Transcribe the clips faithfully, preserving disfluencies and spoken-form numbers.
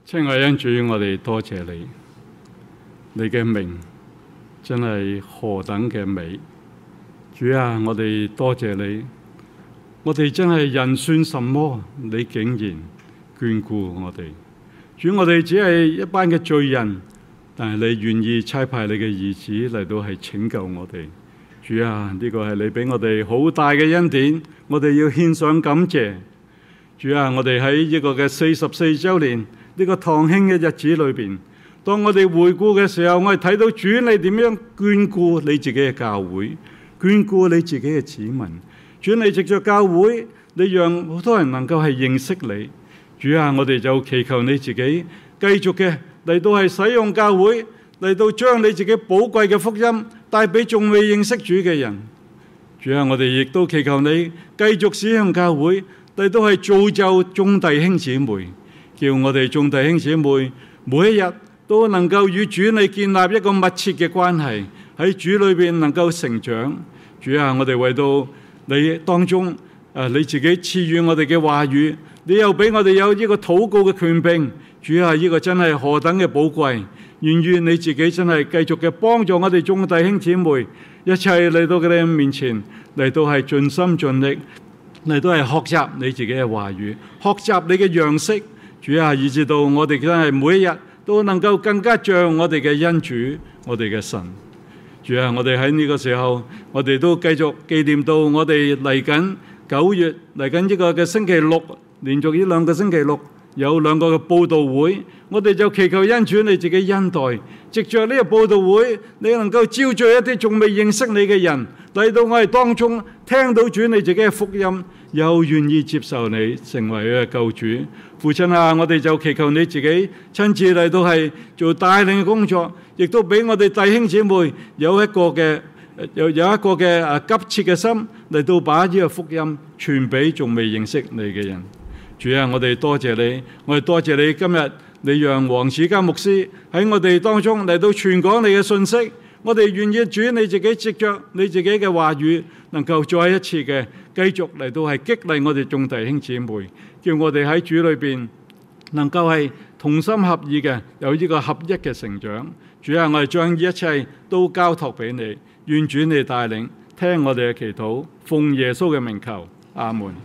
親愛恩主，我哋多謝你，你嘅名真係何等嘅美。主啊，我哋多謝你，我哋真係人算什麼，你竟然眷顧我哋。主，我哋只係一班嘅罪人，但係你願意差派你嘅兒子嚟到係拯救我哋。主啊，呢個係你俾我哋好大嘅恩典，我哋要獻上感謝。主啊，我哋喺呢個嘅四十四週年呢個堂慶嘅日子裏邊，當我哋回顧嘅時候，我哋睇到主你點樣眷顧你自己嘅教會，眷顧你自己嘅子民。主，你藉着教會，你讓好多人能夠係認識你。主啊，我哋就祈求你自己繼續嘅嚟到係使用教會，嚟到將你自己寶貴嘅福音帶俾仲未認識主嘅人。主啊，我哋亦都祈求你繼續使用教會，嚟到係造就眾弟兄姊妹，叫我哋眾弟兄姊妹每一日都能夠與主你建立一個密切嘅關係，喺主裏邊能夠成長。主啊，我哋為到你當中誒你自己賜予我哋嘅話語，你又俾我哋有呢個禱告嘅權柄。主啊，呢個真係何等嘅寶貴！願願你自己真係繼續嘅幫助我哋眾弟兄姊妹，一切嚟到佢哋面前，嚟到係盡心盡力，嚟到係學習你自己嘅話語，學習你嘅樣式。主啊，以至到我哋真係每一日都能夠更加像我哋嘅恩主，我哋嘅神。主啊，我哋喺呢個時候，我哋都繼續紀念到我哋嚟緊九月嚟緊呢個嘅星期六，連續呢兩個星期六有兩個嘅佈道會，我哋就祈求恩主你自己恩待，藉着呢個佈道會，你能夠招聚一啲仲未認識你嘅人嚟到我哋當中，聽到主你自己嘅福音，又願意接受你成為佢嘅救主。父親啊，我哋就祈求你自己親自嚟到係做帶領嘅工作，亦都俾我哋弟兄姊妹有一個嘅有有一個嘅啊急切嘅心嚟到把呢個福音傳俾仲未認識你嘅人。主啊，我哋多謝你，我哋多謝你今日你讓黃子嘉牧師喺我哋當中嚟到傳講你嘅信息。我哋願意主你自己藉着你自己嘅話語，能夠再一次嘅繼續嚟到係激勵我哋眾弟兄姊妹，叫我哋喺主裏邊能夠係同心合意嘅有呢個合一嘅成長。主啊，我哋將一切都交託俾你，願主你帶領，聽我哋嘅祈禱，奉耶穌嘅名求，阿門。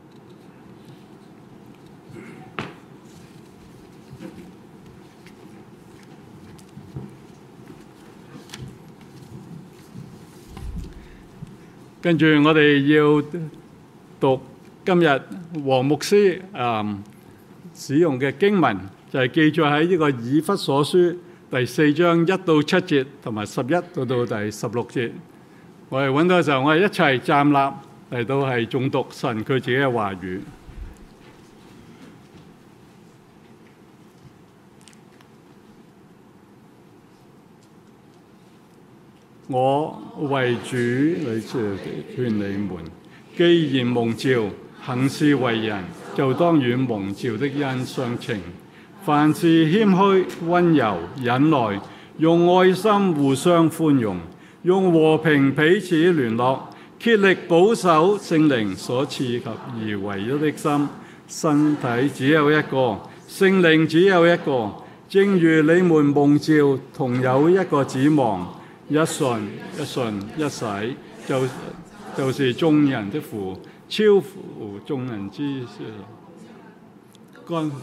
跟住我哋要讀今日黃牧師誒使用嘅經文，就係記載喺呢個以弗所書第四章一到七節，同埋十一到到第十六節。我哋揾到嘅時候，我哋一齊站立嚟到係誦讀神佢自己嘅話語。我為主你勸你們，既然蒙召行事為人，就當與蒙召的恩相稱。凡事謙虛、溫柔、忍耐，用愛心互相寬容，用和平彼此聯絡，竭力保守聖靈所賜及而為一的心。身體只有一個，聖靈只有一個，正如你們蒙召同有一個指望。一信一信一洗，就就是眾人的父，超乎眾人之事。乾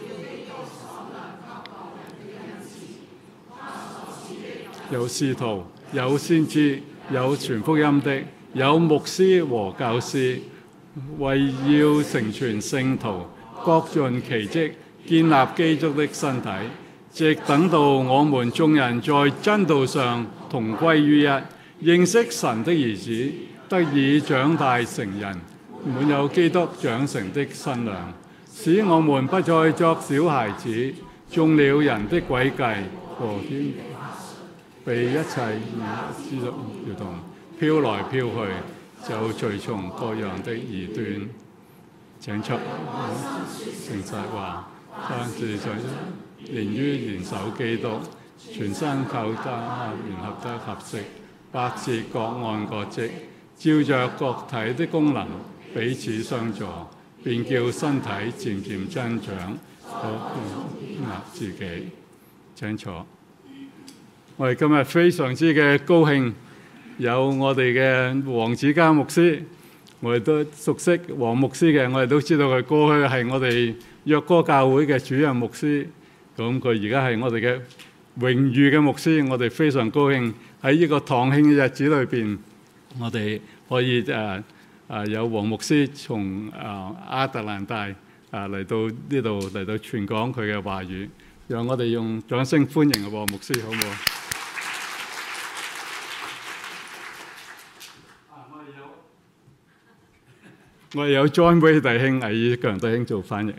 有使徒，有先知，有傳福音的，有牧師和教師，為要成全聖徒，各盡其職，建立基督的身體，直等到我們眾人在真道上同歸於一，認識神的兒子，得以長大成人，滿有基督長成的身量，使我們不再作小孩子，中了人的詭計和偏被一切以知識搖動，飄來飄去，就隨從各樣的異端。請出誠實話，凡事在連於聯手基督，全身靠他聯合得合適，百節各按各職，照着各體的功能彼此相助，便叫身體漸漸增長， 啊，自己請坐。我哋今日非常之嘅高興，有我哋嘅黃子嘉牧師，我哋都熟悉黃牧師嘅，我哋都知道佢過去係我哋約歌教會嘅主任牧師，咁佢而家係我哋嘅榮譽嘅牧師，我哋非常高興喺呢個堂慶嘅日子裏邊，我哋可以誒誒、呃、有黃牧師從誒亞特蘭大誒嚟到呢度嚟到傳講佢嘅話語，讓我哋用掌聲歡迎黃牧師，好唔好？我哋有 John Way 弟兄、魏強弟兄做翻譯。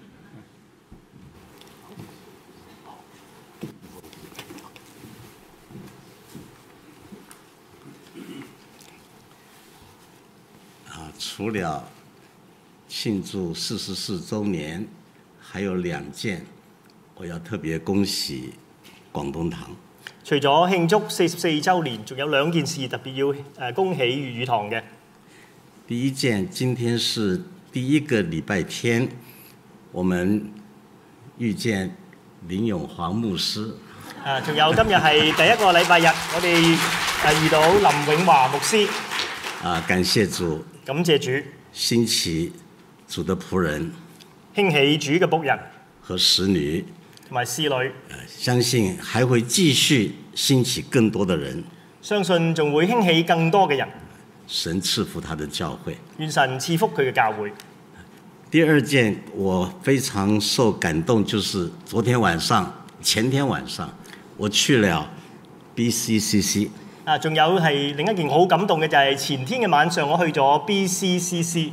啊，除了庆祝四十四周年，還有兩件，我要特別恭喜廣東堂。 除咗慶祝四十四週年，仲有兩件事特別要誒恭喜粵語堂嘅。 第一件，今天是第一個禮拜天，我們遇見林永煌牧師。 啊，仲有今日係第一個禮拜日，我哋誒遇到林永華牧師。 啊，感謝主， 感謝主， 興起主的僕人， 興起主嘅僕人和使女， 同埋侍女。 相信還會繼續興起更多的人。 相信仲會興起更多嘅人。 神賜福他的教會， 願神賜福佢嘅教會。 第二件我非常受感動，就是昨天晚上、前天晚上，我去了 B C C C。 啊，仲有係另一件好感動嘅就係前天嘅晚上，我去咗 B C C C。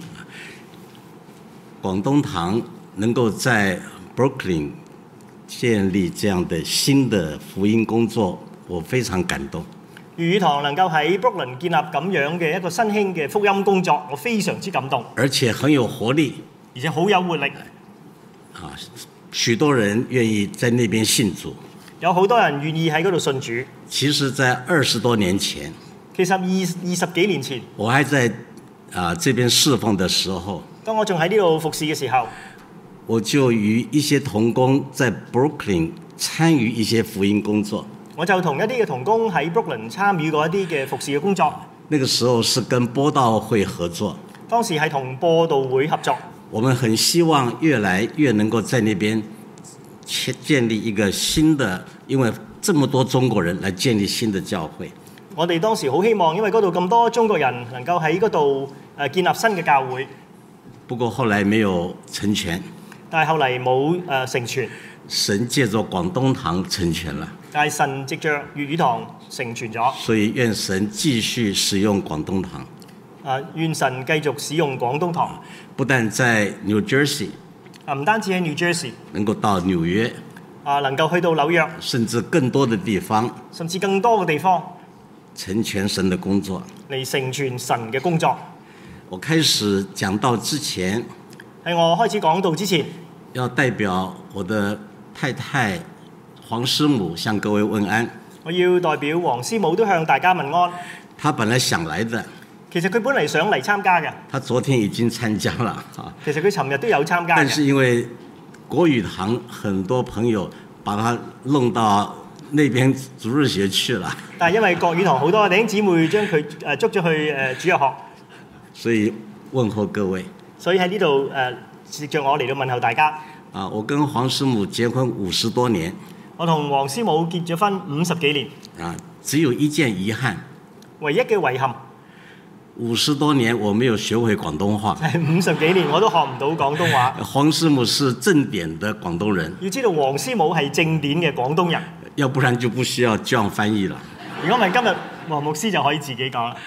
廣東堂能夠在 Brooklyn 建立這樣的新的福音工作，我非常感動。 粵語堂能夠喺 Brooklyn 建立咁樣嘅一個新興嘅福音工作，我非常之感動。 而且很有活力， 而且好有活力。 啊，許多人願意在那邊信主。 有好多人願意喺嗰度信主。 其實，在二十多年前， 其實二二十幾年前， 我還在啊這邊侍奉的時候， 當我仲喺呢度服侍嘅時候， 我就與一些同工在 Brooklyn 參與一些福音工作。 我就同一啲嘅同工喺 Brooklyn 參與過一啲嘅服侍嘅工作。 那個時候是跟播道會合作， 當時係同播道會合作。 我們很希望越來越能夠在那邊建立一個新的，因為這麼多中國人來建立新的教會。 我哋當時好希望，因為嗰度咁多中國人能夠喺嗰度誒建立新嘅教會。 不過後來沒有成全， 但係後嚟冇誒成全。 神借着廣東堂成全了。 但係神藉着粵語堂成全咗。 所以願神繼續使用廣東堂。 啊，願神繼續使用廣東堂。 不但在 New Jersey， 啊唔單止喺 New Jersey， 能夠到紐約， 啊能夠去到紐約， 甚至更多的地方， 甚至更多嘅地方， 成全神的工作， 嚟成全神嘅工作。 我開始講道之前， 喺我開始講道之前， 要代表我的太太黃師母向各位問安。 我要代表黃師母都向大家問安。 她本來想來的， 其實佢本嚟想嚟參加嘅。 她昨天已經參加了。 其實佢尋日都有參加嘅。 但是因為國語堂很多朋友把她弄到那邊主日學去了。 但係因為國語堂好多弟兄姊妹將佢誒捉咗去誒主日學， 所以問候各位。 所以喺呢度誒藉著我嚟到問候大家。 啊，我跟黃師母結婚五十多年。 我同黃師母結咗婚五十幾年。啊， 只有一件遺憾。 唯一嘅遺憾。 五十多年我沒有學會廣東話。 係五十幾年我都學唔到廣東話。 黃師母是正典的廣東人。 要知道黃師母係正典嘅廣東人。 要不然就不需要這樣翻譯了。 如果唔係今日黃牧師就可以自己講啦。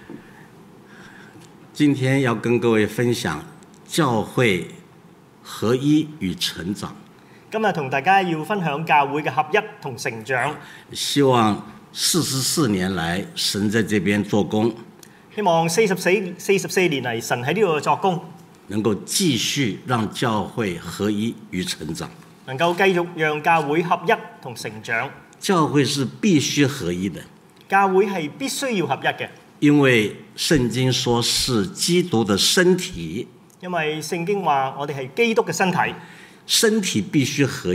今天要跟各位分享教會合一與成長。 今日同大家要分享教會嘅合一同成長。 希望四十四年來神在這邊做工。 希望四十四四十四年嚟神喺呢度作工， 能夠繼續讓教會合一與成長。 能夠繼續讓教會合一同成長。 教會是必須合一的。 教會係必須要合一嘅。 因為聖經說是基督的身體。 因為聖經話我哋係基督嘅身體。 身體必須合一。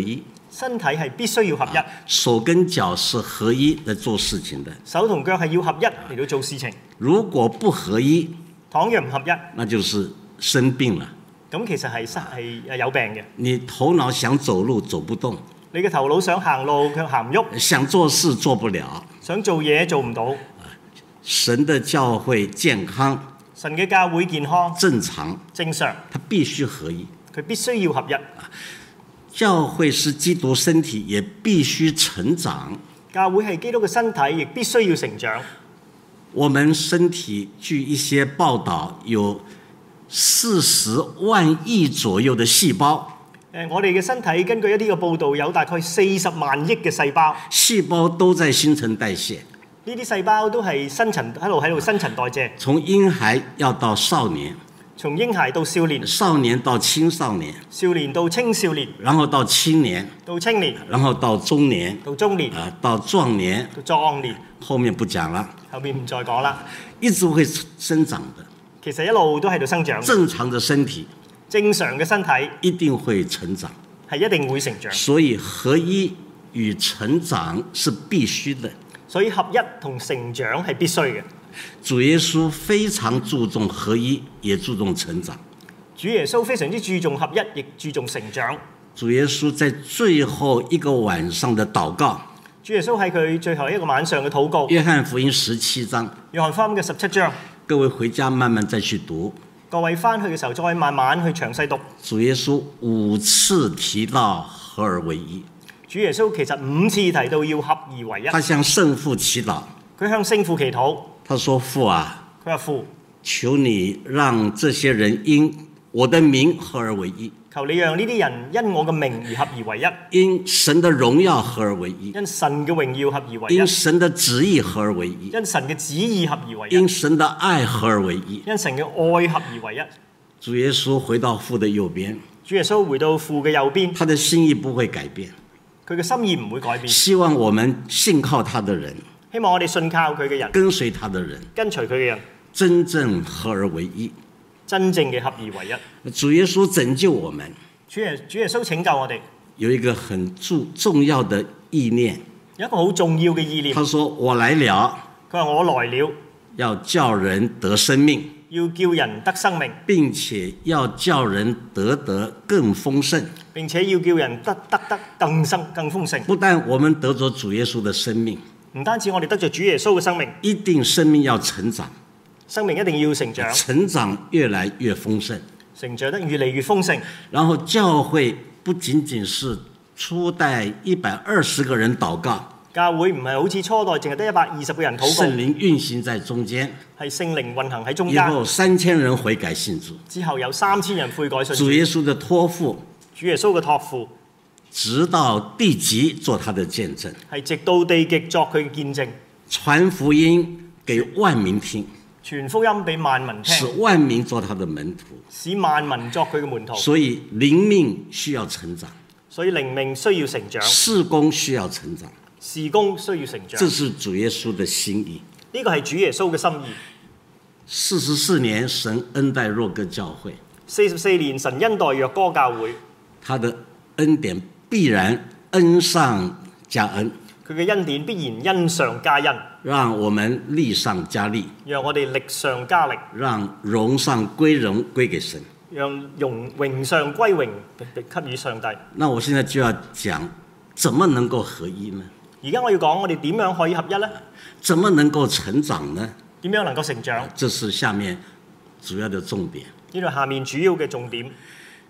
身體係必須要合一， 手跟腳是合一嚟做事情的。 手同腳係要合一嚟到做事情。 如果不合一， 倘若唔合一， 那就是生病了。 咁其實係失係有病嘅。 你頭腦想走路走不動， 你嘅頭腦想行路卻行唔喐， 想做事做不了， 想做嘢做唔到。 神的教會健康， 神嘅教會健康正常， 正常， 它必須合一。 佢必須要合一。 教會是基督身體，也必須成長。 教會係基督嘅身體，亦必須要成長。 我們身體據一些報道有四十萬億左右的細胞。 誒，我哋嘅身體根據一啲嘅報道，有大概四十萬億嘅細胞。 細胞都在新陳代謝。 呢啲細胞都係新陳喺度喺度新陳代謝。 從嬰孩要到少年， 從嬰孩到少年， 少年到青少年， 少年到青少年， 然後到青年， 到青年， 然後到中年， 到中年， 啊，到壯年， 到壯年。 後面不講了， 後面唔再講啦。 一直會生長的。 其實一路都喺度生長。 正常的身體， 正常嘅身體一定會成長， 係一定會成長。 所以合一與成長是必須的。 所以合一同成長係必須嘅。 主耶穌非常注重合一，也注重成長。 主耶穌非常之注重合一，亦注重成長。 主耶穌在最後一個晚上的禱告， 主耶穌喺佢最後一個晚上嘅禱告， 約翰福音十七章， 約翰福音嘅十七章， 各位回家慢慢再去讀。 各位翻去嘅時候再慢慢去詳細讀。 主耶穌五次提到合而為一。 主耶穌其實五次提到要合而為一。 他向聖父祈禱， 佢向聖父祈禱。 他說：父啊， 佢話父， 求你讓這些人因我的名合而為一。 求你讓呢啲人因我嘅名而合而為一。 因神的榮耀合而為一。 因神嘅榮耀合而為一。 因神的旨意合而為一。 因神嘅旨意合而為一。 因神的愛合而為一。 因神嘅愛合而為一。 主耶穌回到父的右邊， 主耶穌回到父嘅右邊， 他的心意不會改變。 佢嘅心意唔會改變。 希望我們信靠他的人， 希望我哋信靠佢嘅人， 跟隨他的人， 跟隨佢嘅人， 真正合而為一， 真正嘅合而為一。 主耶穌拯救我們， 主耶主耶穌拯救我哋， 有一個很重重要的意念， 有一個好重要嘅意念。 他說：我來了， 佢話我來了， 要叫人得生命， 要叫人得生命， 並且要叫人得得更豐盛。 並且要叫人得得得更生更豐盛。 不但我們得咗主耶穌的生命， 唔單止我哋得咗主耶穌嘅生命， 一定生命要成長， 生命一定要成長， 成長越來越豐盛， 成長得越嚟越豐盛。 然後教會不僅僅是初代一百二十個人禱告， 教會唔係好似初代淨係得一百二十個人禱告， 聖靈運行在中間， 係聖靈運行喺中以間。 後三千人悔改信主， 之後有三千人悔改信主。 主耶穌的託付， 主耶穌嘅託付， 直到地極做他的見證， 係直到地極作佢嘅見證， 傳福音給萬民聽， 傳福音俾萬民使聽， 萬民做他的門徒， 使萬民作佢嘅門徒。 所以靈命需要成長， 所以靈命需要成長， 事工需要成長， 事工需要成長。 這是主耶穌的心意。 呢個係主耶穌嘅心意。 四十四年，神恩待若歌教會， 四十四年，神恩待若歌教會， 他的恩典必然恩上加恩， 佢嘅恩典必然恩上加恩， 讓我們力上加力， 讓我哋力上加力， 讓榮上歸榮歸給神。 讓榮榮上歸榮給予上帝。 那我現在就要講，怎麼能夠合一呢？ 而家我要講，我哋點樣可以合一呢？ 怎麼能夠成長呢？ 點樣能夠成長？ 這是下面主要的重點。 呢度下面主要嘅重點，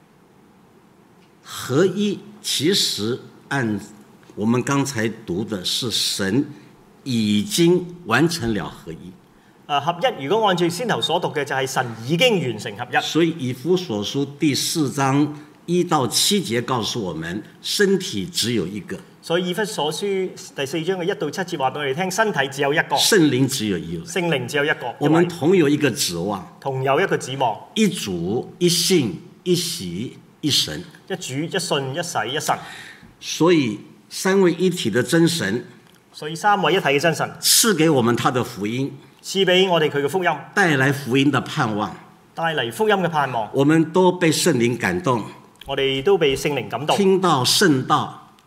合一其實按我們剛才讀的是神已經完成了合一。 啊，合一如果按照先頭所讀嘅，就係神已經完成合一。 所以以弗所書第四章一到七節告訴我們，身體只有一個。 所以以弗所書第四章嘅一到七節話俾我哋聽，身體只有一個， 聖靈只有一位， 聖靈只有一個， 我們同有一個指望， 同有一個指望， 一主一信一洗一神， 一主一信一洗一神。 所以三位一體的真神， 所以三位一體嘅真神賜給我們他的福音， 賜俾我哋佢嘅福音， 帶來福音的盼望， 帶嚟福音嘅盼望。 我們都被聖靈感動， 我哋都被聖靈感動， 聽到聖道，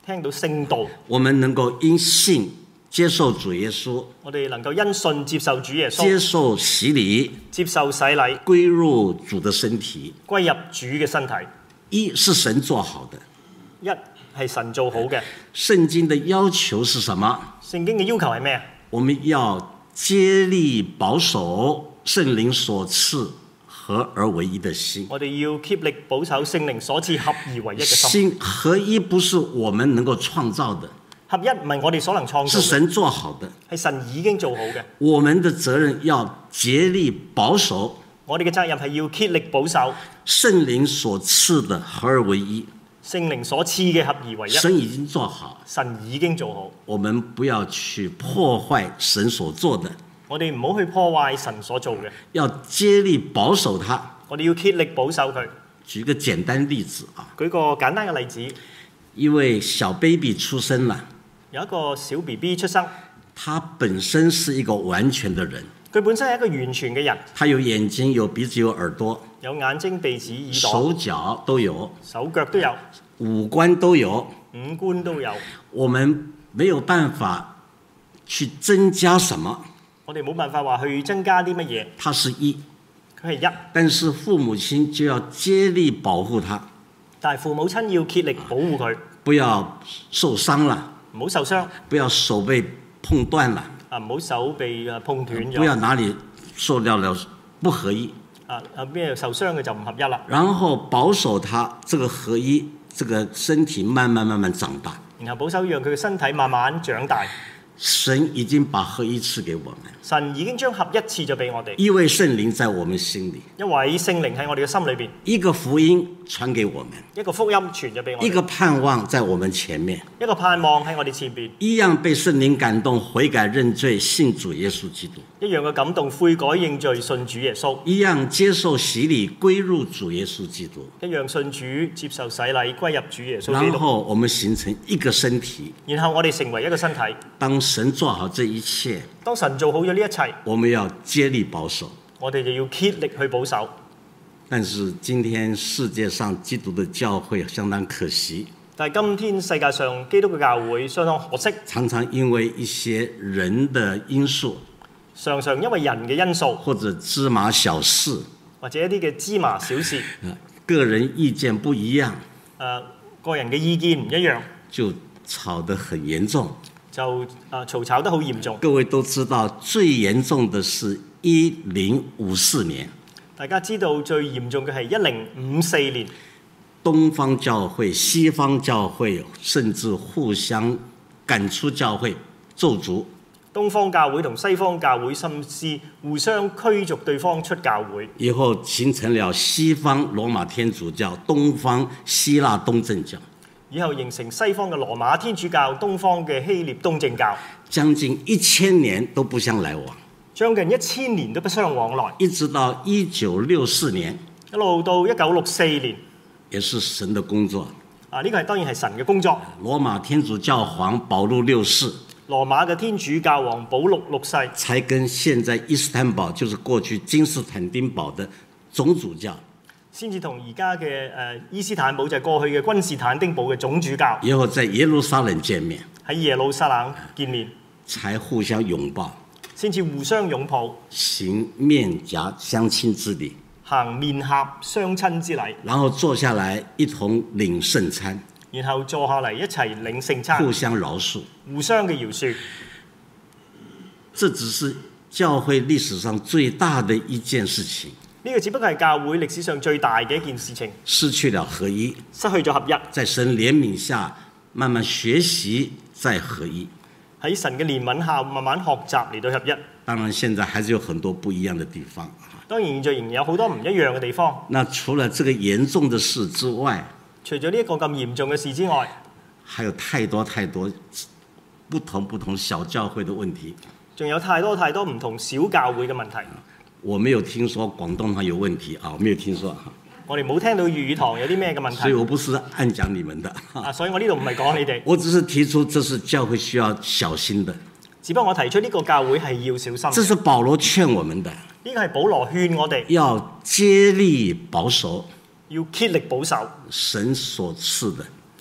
聽到聖道， 我們能夠因信接受主耶穌， 我哋能夠因信接受主耶穌， 接受洗禮， 接受洗禮， 歸入主的身體。 歸入主嘅身體。 一是神做好的， 一係神做好嘅。 聖經的要求是什麼？ 聖經嘅要求係咩啊？ 我們要竭力保守聖靈所賜合而為一的心。 我哋要竭力保守聖靈所賜合而為一嘅心。 心合一不是我們能夠創造的， 合一唔係我哋所能創造嘅， 是神做好的。 係神已經做好嘅。 我們的責任要竭力保守我哋嘅責任係要竭力保守聖靈所賜的合而為一。 聖靈所賜嘅合而為一。 神已經做好， 神已經做好。 我們不要去破壞神所做的， 我哋唔好去破壞神所做嘅， 要竭力保守它。 我哋要竭力保守佢。 舉個簡單例子啊， 舉個簡單嘅例子， 一位小 baby 出生了， 有一個小 B B 出生， 他本身是一個完全的人， 佢本身係一個完全嘅人， 他有眼睛、有鼻子、有耳朵， 有眼睛、鼻子、耳朵， 手腳都有， 手腳都有， 五官都有。 五官都有。 我們沒有辦法去增加什麼， 我哋冇辦法話去增加啲乜嘢， 他是一， 佢係一， 但是父母親就要竭力保護他， 但係父母親要竭力保護佢， 不要受傷了， 唔好受傷， 不要手被碰斷了， 啊唔好手被啊碰斷咗， 不要哪裡受到了不合一， 啊啊咩受傷嘅就唔合一啦。 然後保守他這個合一，這個身體慢慢慢慢長大。 然後保守讓佢嘅身體慢慢長大。 神已經把合一賜給我們， 神已經將合一賜咗俾我哋。 一位聖靈在我們心裡， 一位聖靈喺我哋嘅心裏邊， 一個福音傳給我們， 一個福音傳咗俾我哋， 一個盼望在我們前面， 一個盼望喺我哋前邊， 一樣被聖靈感動，悔改認罪，信主耶穌基督， 一樣嘅感動，悔改認罪，信主耶穌， 一樣接受洗禮，歸入主耶穌基督， 一樣信主，接受洗禮，歸入主耶穌基然督。 後我們形成一個身體。 然後我哋成為一個身體。 當神做好這一切， 當神做好咗呢一切， 我們要竭力保守。 我哋就要竭力去保守。 但是今天世界上基督的教會相當可惜， 但係今天世界上基督嘅教會相當可惜， 常常因為一些人的因素， 常常因為人嘅因素， 或者芝麻小事， 或者一啲嘅芝麻小事， 個人意見不一樣， 誒、呃、個人嘅意見唔一樣， 就吵得很嚴重。 就誒嘈吵得好嚴重。 各位都知道，最嚴重的是一零五四年， 大家知道最嚴重嘅係一零五四年， 東方教會、西方教會甚至互相趕出教會，咒詛。 東方教會同西方教會甚至互相驅逐對方出教會， 以後形成了西方羅馬天主教、東方希臘東正教。 以後形成西方嘅羅馬天主教、東方嘅希臘東正教， 將近一千年都不相來往， 將近一千年都不相往來， 一直到一九六四年， 一路到一九六四年， 也是神的工作。 啊，呢個係當然係神嘅工作。 羅馬天主教皇保祿六世， 羅馬嘅天主教皇保祿六世， 才跟現在伊斯坦堡，就是過去君士坦丁堡的總主教， 先至同而家嘅誒伊斯坦堡就係過去嘅君士坦丁堡嘅總主教， 以後在耶路撒冷見面， 喺耶路撒冷見面， 才互相擁抱， 先至互相擁抱， 行面頰相親之禮， 行面頰相親之禮， 然後坐下來一同領聖餐， 然後坐下嚟一齊領聖餐， 互相饒恕， 互相嘅饒恕。 這只是教會歷史上最大的一件事情。 呢個只不過係教會歷史上最大嘅一件事情， 失去了合一， 失去咗合一， 在神憐憫下慢慢學習再合一。 喺神嘅憐憫下慢慢學習嚟到合一。 當然，現在還是有很多不一樣的地方。 當然現在仍然有好多唔一樣嘅地方。 那除了這個嚴重的事之外， 除咗呢一個咁嚴重嘅事之外， 還有太多太多不同不同小教會的問題。 仲有太多太多唔同小教會嘅問題。 我沒有聽說廣東話有問題啊，我沒有聽說。 我哋冇聽到粵語堂有啲咩嘅問題。 所以我不是暗講你們的。 啊，所以我呢度唔係講你哋。 我只是提出這是教會需要小心的。 只不過我提出呢個教會係要小心。 這是保羅勸我們的。 呢個係保羅勸我哋要竭力保守。 要竭力保守。 神所賜的。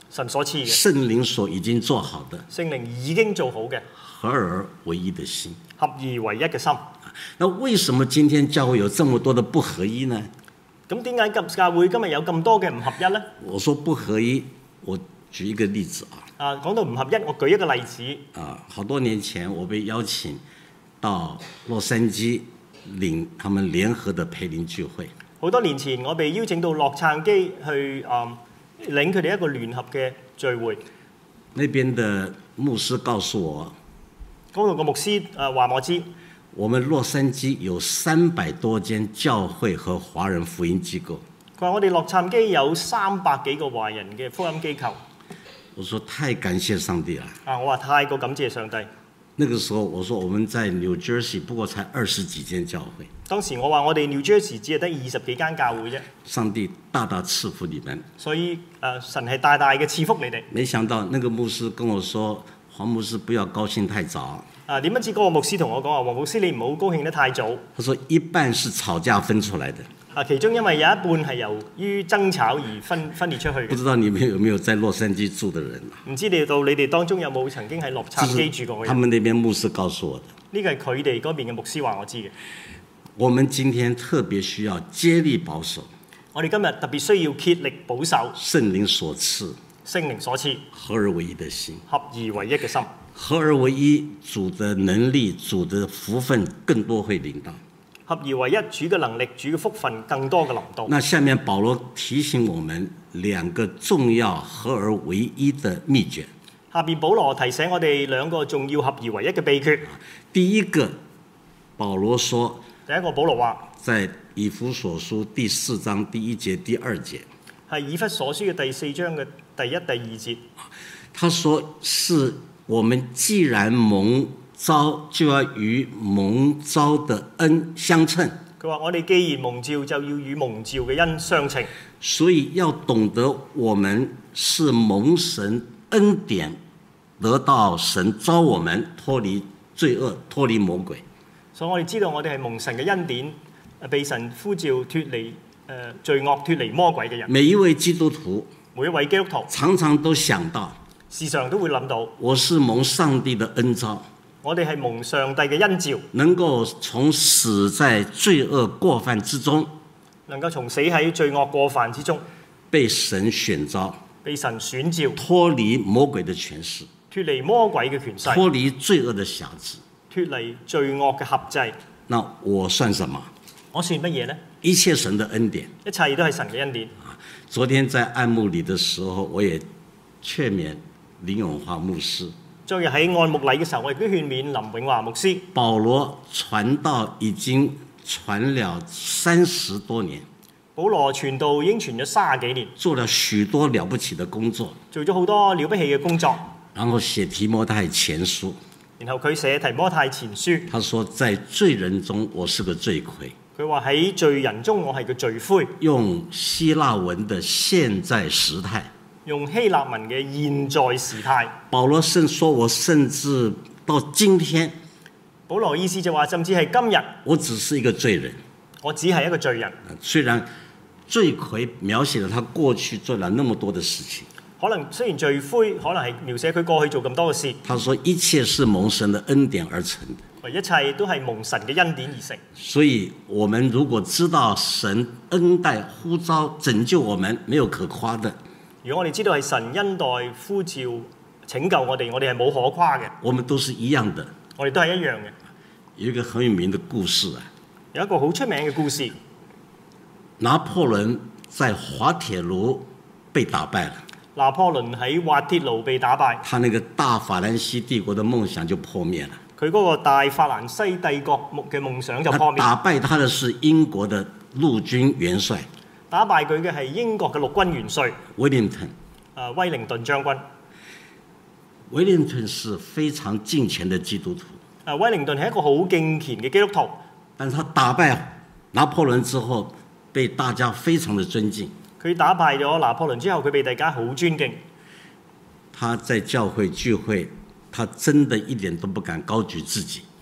神所賜嘅， 聖靈所已經做好的， 聖靈已經做好嘅， 合而為一的心。 合而為一嘅心。 那為什麼今天教會有這麼多的不合一呢？ 咁點解今教會今日有咁多嘅唔合一呢？ 我說不合一，我舉一個例子啊。 啊，講到唔合一，我舉一個例子。 啊，好多年前我被邀請到洛杉磯領他們聯合的培靈聚會。 好多年前我被邀請到洛杉磯去啊、嗯、領佢哋一個聯合嘅聚會。 那邊的牧師告訴我， 嗰度個牧師誒話我知， 我們洛杉磯有三百多間教會和華人福音機構。 佢話我哋洛杉磯有三百幾個華人嘅福音機構。 我說太感謝上帝了。 啊，我話太過感謝上帝。 那個時候我說我們在 New Jersey 不過才二十幾間教會。 當時我話我哋 New Jersey 只係得二十幾間教會啫。 上帝大大賜福你們。 所以誒、呃，神係大大嘅賜福你哋。 沒想到那個牧師跟我說，黃牧師不要高興太早。 啊，點不知嗰個牧師同我講話，黃牧師你唔好高興得太早。 他說一半是吵架分出來的。 啊，其中因為有一半係由於爭吵而分分裂出去。 不知道你們有沒有在洛杉磯住的人？ 唔知你到你哋當中有冇曾經喺洛杉磯住過嘅人？ 他們那邊牧師告訴我的。 呢個係佢哋嗰邊嘅牧師話我知嘅。 我們今天特別需要竭力保守。 我哋今日特別需要竭力保守聖靈所賜。 聖靈所賜。 合而為一的心。 合而為一嘅心。 合而為一，主的能力、主的福分更多會臨到。 合而為一，主嘅能力、主嘅福分更多嘅臨到。 那下面保羅提醒我們兩個重要合而為一的秘訣。 下邊保羅提醒我哋兩個重要合而為一嘅秘訣。 第一個，保羅說， 第一個保羅話， 在以弗所書第四章第一節、第二節， 係以弗所書嘅第四章嘅第一、第二節。 他說：是我們既然蒙召，就要與蒙召的恩相稱。 佢話：我哋既然蒙召，就要與蒙召嘅恩相稱。 所以要懂得我們是蒙神恩典，得到神召我們脫離罪惡、脫離魔鬼。 所以我哋知道我哋係蒙神嘅恩典，被神呼召脫離誒、呃、罪惡、脫離魔鬼嘅人。 每一位基督徒， 每一位基督徒常常都想到， 時常都會諗到， 我是蒙上帝的恩召。 我哋係蒙上帝嘅恩召， 能夠從死在罪惡過犯之中， 能夠從死喺罪惡過犯之中， 被神選召， 被神選召， 脫離魔鬼的權勢， 脫離魔鬼嘅權勢， 脫離罪惡的轄制， 脫離罪惡嘅轄制。 那我算什麼？ 我算乜嘢呢？ 一切神的恩典， 一切都係神嘅恩典。 昨天在按牧禮的時候，我也勸勉林永華牧師。 昨日喺按牧禮嘅時候，我亦都勸勉林永華牧師。 保羅傳道已經傳了三十多年， 保羅傳道已經傳咗三十幾年， 做了許多了不起的工作， 做咗好多了不起嘅工作。 然後寫提摩太前書， 然後佢寫提摩太前書， 他說在罪人中我是個罪魁。 佢話喺罪人中我係個罪魁。 用希臘文的現在時態。 用希臘文嘅現在時態。 保羅甚說我甚至到今天， 保羅意思就話甚至係今日， 我只是一個罪人， 我只係一個罪人。 雖然罪魁描寫了他過去做了那麼多的事情， 可能雖然罪魁可能係描寫佢過去做咁多嘅事。 他說一切是蒙神的恩典而成的， 一切都係蒙神嘅恩典而成。 所以我們如果知道神恩待呼召拯救我們，沒有可誇的。 如果我哋知道係神恩待呼召拯救我哋，我哋係冇可誇嘅。 我們都是一樣的。 我哋都係一樣嘅。 有一個很有名的故事啊， 有一個好出名嘅故事。 拿破崙在滑鐵盧被打敗了。 拿破崙喺滑鐵盧被打敗， 他那個大法蘭西帝國的夢想就破滅了。 佢嗰個大法蘭西帝國嘅夢想就破滅。 打敗他的是英國的陸軍元帥。 打敗佢嘅係英國嘅陸軍元帥威廉頓。 啊，威靈頓將軍。 威廉頓是非常敬虔的基督徒。 啊，威靈頓係一個好敬虔嘅基督徒。 但是他打敗拿破崙之後，被大家非常的尊敬。 佢打敗咗拿破崙之後，佢被大家好尊敬。 他在教會聚會，他真的一點都不敢高舉自己。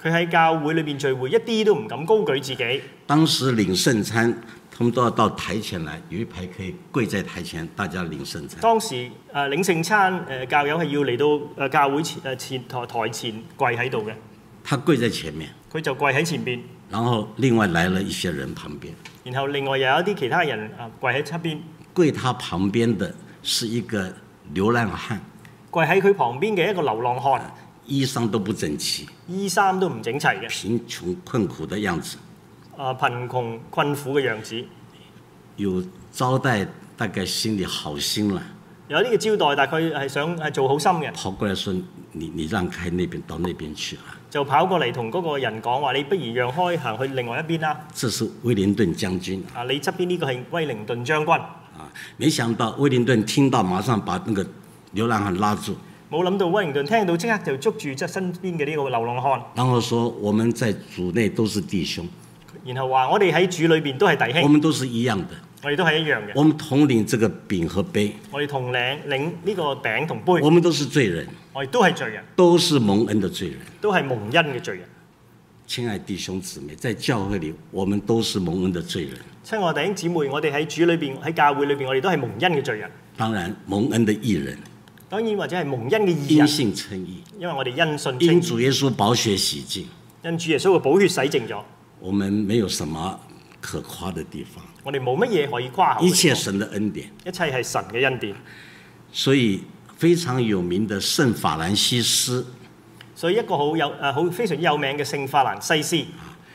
佢喺教會裏邊聚會，一啲都唔敢高舉自己。 當時領聖餐，他們都要到台前來，有一排可以跪在台前，大家領聖餐。 當時誒、呃、領聖餐誒、呃、教友係要嚟到誒、呃、教會前誒、呃、前台台前跪喺度嘅。 他跪在前面， 佢就跪喺前邊。 然後另外來了一些人旁邊。 然後另外又有一啲其他人啊跪喺側邊。 跪他旁邊的是一個流浪漢。 跪喺佢旁邊嘅一個流浪漢。 衣裳都不整齊， 衣衫都唔整齊嘅。 貧窮困苦的樣子。 啊，貧窮困苦嘅樣子。 有招待，大概心裡好心啦。 有啲嘅招待，大概係想係做好心嘅。 跑過來說：你你讓開那邊，到那邊去啊！ 就跑過嚟同嗰個人講話：你不如讓開，行去另外一邊啦。 這是威靈頓將軍。 啊，你側邊呢個係威靈頓將軍。 啊，沒想到威靈頓聽到，馬上把那個流浪漢拉住。 冇諗到威靈頓聽到即刻就捉住即係身邊嘅呢個流浪漢。 然後說：我們在主內都是弟兄。 然後話：我哋喺主裏邊都係弟兄。 我們都是一樣的。 我哋都係一樣嘅。 我們同領這個餅和杯。 我哋同領領呢個餅同杯。 我們都是罪人。 我哋都係罪人。 都是蒙恩的罪人。 都係蒙恩嘅罪人。 親愛弟兄姊妹，在教會裡，我們都是蒙恩的罪人。 親愛弟兄姊妹，我哋喺主裏邊，喺教會裏邊，我哋都係蒙恩嘅罪人。 當然，蒙恩的義人。 當然或者係蒙恩嘅義人。 因信稱義。 因為我哋因信稱義。 因主耶穌寶血洗淨。 因主耶穌嘅寶血洗淨咗。 我們沒有什麼可誇的地方。 我哋冇乜嘢可以誇口。 一切神的恩典。 一切係神嘅恩典。 所以非常有名的聖法蘭西斯。 所以一個好有誒好非常有名嘅聖法蘭西斯。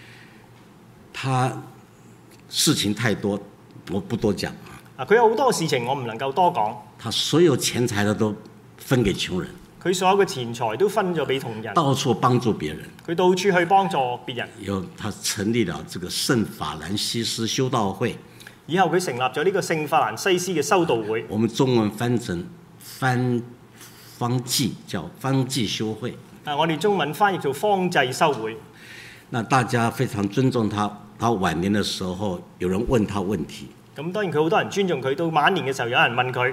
他事情太多，我不多講。 啊，佢有好多事情，我唔能夠多講。 他所有錢財的都分給窮人。 佢所有嘅錢財都分咗俾窮人。 到處幫助別人。 佢到處去幫助別人。 以後他成立了這個聖法蘭西斯修道會。 以後佢成立咗呢個聖法蘭西斯嘅修道會。 我們中文翻成翻方濟，叫方濟修會。 啊，我哋中文翻譯做方濟修會。 那大家非常尊重他，他晚年的時候，有人問他問題。 咁當然佢好多人尊重佢，到晚年嘅時候有人問佢：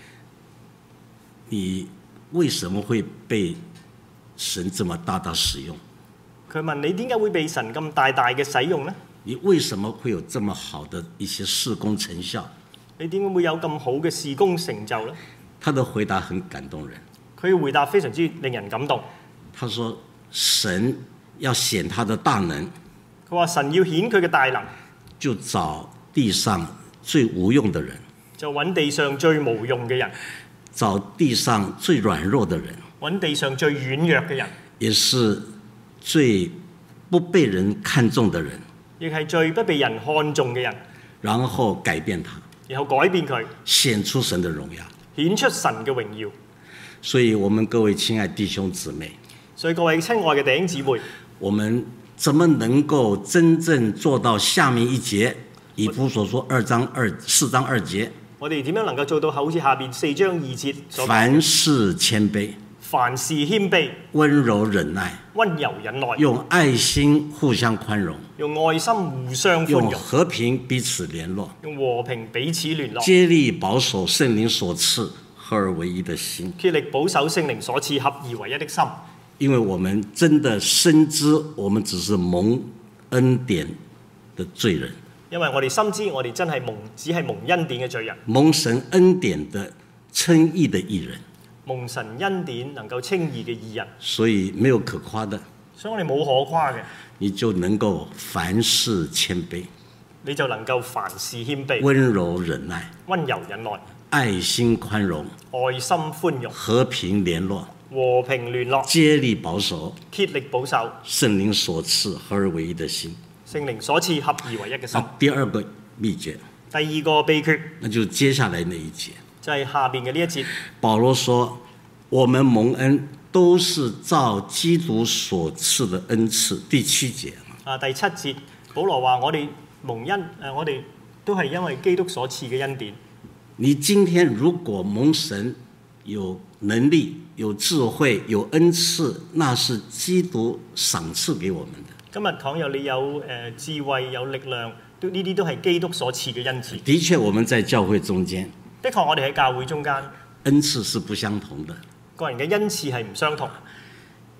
你為什麼會被神這麼大大使用？ 佢問你點解會被神咁大大嘅使用呢？ 你為什麼會有這麼好的一些事工成效？ 你點解會有咁好嘅事工成就呢？ 他的回答很感動人。 佢嘅回答非常之令人感動。 他說：神要顯他的大能。 佢話神要顯佢嘅大能， 就找地上最無用的人， 就揾地上最無用嘅人， 找地上最軟弱的人， 揾地上最軟弱嘅人， 也是最不被人看重的人， 亦係最不被人看重嘅人， 然後改變他， 然後改變佢， 顯出神的榮耀， 顯出神嘅榮耀。 所以，我們各位親愛弟兄姊妹， 所以各位親愛嘅弟兄姊妹， 我們怎麼能夠真正做到下面一節以弗所書二章二四章二節？ 我哋點樣能夠做到好似下邊四章二節所講？ 凡事謙卑， 凡事謙卑， 溫柔忍耐， 溫柔忍耐， 用愛心互相寬容， 用愛心互相寬用容， 和平彼此聯絡， 用和平彼此聯絡， 竭力保守聖靈所賜合而為一的心， 竭力保守聖靈所賜合而為一的心。 因為我們真的深知，我們只是蒙恩典的罪人。 因為我哋深知，我哋真係蒙，只係蒙恩典嘅罪人。 蒙神恩典的稱義的義人。 蒙神恩典能夠稱義嘅義人。 所以沒有可誇的。 所以我哋冇可誇嘅。 你就能夠凡事謙卑。 你就能夠凡事謙卑。 溫柔忍耐。 溫柔忍耐。 愛心寬容。 愛心寬容。 和平聯絡。 和平聯絡。 竭力保守。 竭力保守。 聖靈所賜合而為一的心。 聖靈所賜合而為一嘅心。 第二個秘訣。 第二個秘訣。 那就接下來那一節。 就係下邊嘅呢一節。 保羅說：我們蒙恩都是照基督所賜的恩賜。第七節。 啊，第七節，保羅話：我哋蒙恩，誒，我哋都係因為基督所賜嘅恩典。 你今天如果蒙神有能力、有智慧、有恩賜，那是基督賞賜給我們的。 今日倘若你有誒、呃、智慧、有力量，都呢啲都係基督所賜嘅恩賜。 的確，我們在教會中間， 的確我哋喺教會中間， 恩賜是不相同的。 個人嘅恩賜係唔相同。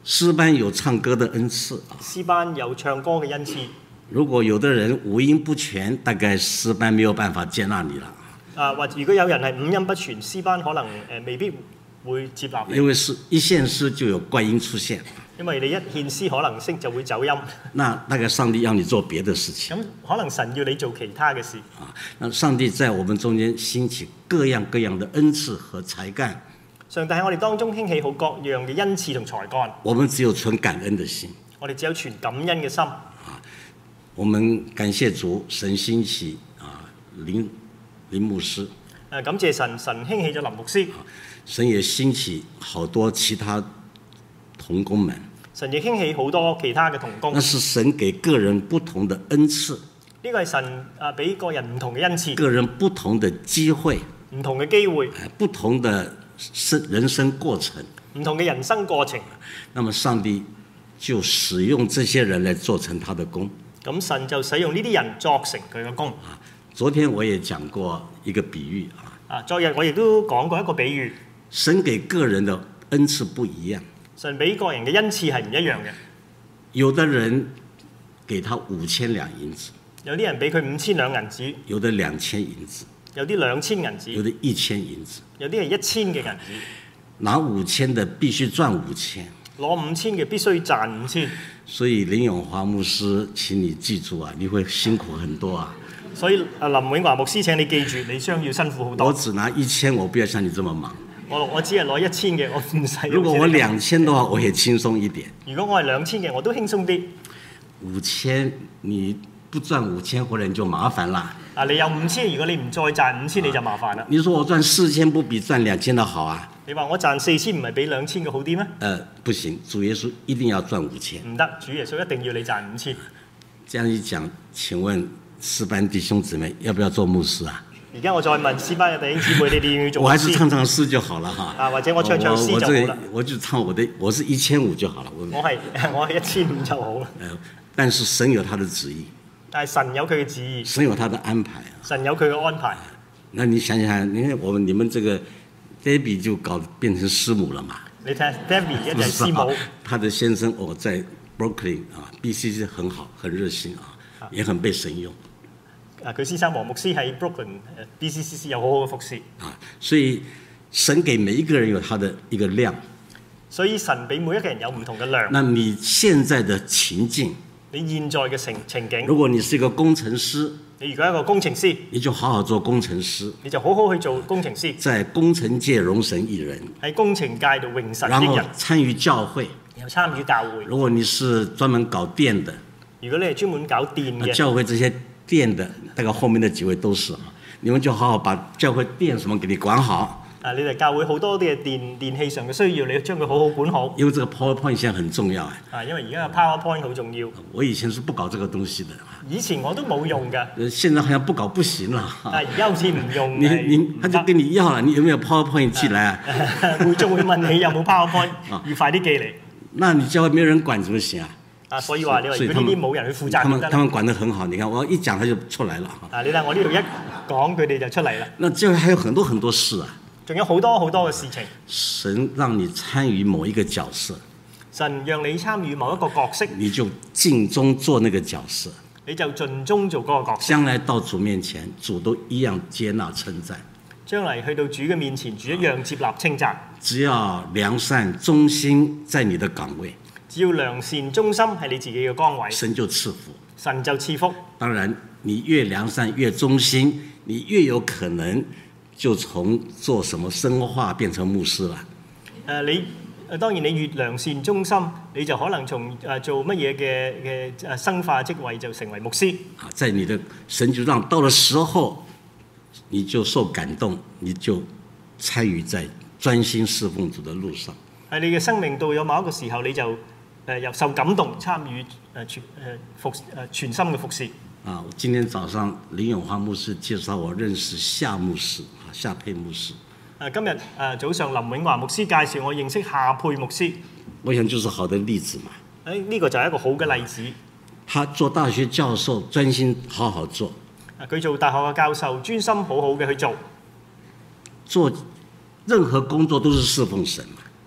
詩班有唱歌的恩賜啊。 詩班有唱歌嘅恩賜。 如果有的人五音不全，大概詩班沒有辦法接納你了。 啊，或如果有人係五音不全，詩班可能誒、呃、未必會接納你。 因為是一獻詩就有怪音出現。 因為你一獻詩可能聲就會走音。 那大概上帝要你做別的事情。 咁可能神要你做其他嘅事。 啊，那上帝在我們中間興起各樣各樣的恩賜和才幹。 上帝喺我哋當中興起好各樣嘅恩賜同才幹。 我們只有存感恩的心。 我哋只有存感恩嘅心。 啊，我們感謝主，神興起啊林林牧師。 誒，感謝神，神興起咗林牧師。 神也興起好多其他同工們。 神亦興起好多其他嘅同工。 那是神給個人不同的恩賜。 呢個係神啊俾個人唔同嘅恩賜。 個人不同的機會。 唔同嘅機會。 不同的生人生過程。 唔同嘅人生過程。 那麼上帝就使用這些人來做成他的工。 咁神就使用呢啲人作成佢嘅工。 啊，昨天我也講過一個比喻啊。 啊，昨日我亦都講過一個比喻。 神給個人的恩賜不一樣。 神俾個人嘅恩賜係唔一樣嘅。有的人給他五千兩銀子， 有啲人俾佢五千兩銀子， 有的兩千銀子， 有啲兩千銀子， 有的一千銀子， 有啲係一千嘅銀子。 拿五千的必須賺五千， 攞五千嘅必須賺五千。 所以林永華牧師請你記住啊，你會辛苦很多啊。 所以林永華牧師請你記住，你將要辛苦好多。 我只拿一千，我不要像你這麼忙。 我我只係攞一千嘅，我唔使。 如果我兩千的話，我也輕鬆一點。 如果我係兩千嘅，我都輕鬆啲。 五千你不賺五千回來你就麻煩啦。 啊，你有五千，如果你唔再賺五千，你就麻煩啦。 你說我賺四千不比賺兩千的好啊？ 你話我賺四千唔係比兩千嘅好啲咩？ 呃，不行，主耶穌一定要賺五千。 唔得，主耶穌一定要你賺五千。 這樣一講，請問詩班弟兄姊妹要不要做牧師啊？ 而家我再問詩班嘅弟兄姊妹，你哋要唔要做牧師？ 我還是唱唱詩就好了哈。 啊，或者我唱唱詩就好啦。 我就唱我的，我是一千五就好了。我我係我係一千五就好啦。 呃，但是神有他的旨意。 但係神有佢嘅旨意。 神有他的安排。 神有佢嘅安排。 那你想想，你看我們你們這個 Debbie 就搞變成師母了嘛？ 你睇 Debbie 一係師母。 他的先生哦，在 Brooklyn 啊 ，B C C 很好，很熱心啊，也很被神用。 啊，佢先生黃牧師喺 Brooklyn B C C C 有好好嘅服侍。 啊，所以神給每一個人有他的一個量。 所以神俾每一個人有唔同嘅量。 那你現在的情境？ 你現在嘅情情景。 如果你是一個工程師， 你如果係一個工程師， 你就好好做工程師。 你就好好去做工程師。 在工程界榮神一人。 喺工程界度榮神一人。 然後參與教會。 然後參與教會。 如果你是專門搞電的， 如果你係專門搞電嘅， 教會這些電的，大概後面的幾位都是啊，你們就好好把教會電什麼給你管好。 啊，你哋教會好多啲嘅電電器上嘅需要，你將佢好好管好。 因為這個 PowerPoint 現在很重要啊。 啊，因為而家嘅 PowerPoint 好重要。 我以前是不搞這個東西的。 以前我都冇用㗎。 現在好像不搞不行了。 啊，而家好似唔用。 你你他就跟你要了，你有沒有 PowerPoint 寄來啊？ 會仲會問你有冇 PowerPoint，要快啲寄嚟。 那你教會沒有人管怎麼行啊？ 啊，所以話你話如果呢啲冇人去負責， 他們他們管得很好。你看我一講，他就出來了。 啊，你睇我呢度一講，佢哋就出嚟啦。 那教會還有很多很多事啊。 仲有好多好多嘅事情。 神讓你參與某一個角色。 神讓你參與某一個角色。 你就盡忠做那個角色。 你就盡忠做嗰個角色。 將來到主面前，主都一樣接納稱讚。 將嚟去到主嘅面前，主一樣接納稱讚。 只要良善忠心在你的崗位。 只要良善忠心係你自己嘅崗位， 神就賜福。 神就賜福。 當然，你越良善越忠心，你越有可能就從做什麼生化變成牧師啦。 誒、呃，你誒當然你越良善忠心，你就可能從誒、呃、做乜嘢嘅嘅誒生化職位就成為牧師。 啊，在你的神就讓到了時候，你就受感動，你就參與在專心侍奉主的路上。 喺你嘅生命到有某一個時候，你就誒又受感動參與誒全誒服誒全心嘅服侍。 啊，今天早上林永華牧師介紹我認識夏牧師，啊夏佩牧師。 誒今日誒早上林永華牧師介紹我認識夏佩牧師。 我想就是好的例子嘛。 誒呢個就係一個好嘅例子。 他做大學教授，專心好好做。 啊，佢做大學嘅教授，專心好好嘅去做。 做任何工作都是侍奉神嘛。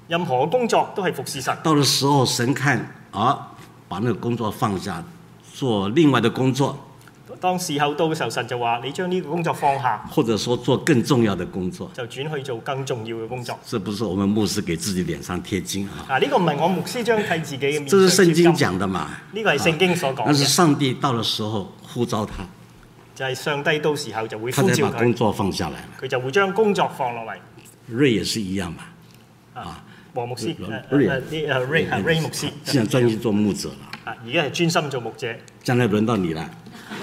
任何工作都係服侍神。 到了時候，神看啊，把那個工作放下，做另外的工作。 當時候到嘅時候，神就話：你將呢個工作放下， 或者說做更重要的工作， 就轉去做更重要嘅工作。 這不是我們牧師給自己臉上貼金啊！ 啊，呢、這個唔係我牧師將替自己嘅面這是聖經上貼金。 講的嘛？ 呢個係聖經所講但是嘅， 上帝到了時候呼召他， 就係上帝到時候就會他才呼召佢， 把工作放下來了。 佢就會將工作放落嚟。 瑞也是一樣嘛。 啊，黃牧師，誒瑞誒誒誒 Ray 係 Ray 牧師， 現在專心做牧者了， 啊，而家係專心做牧者。 將來輪到你了。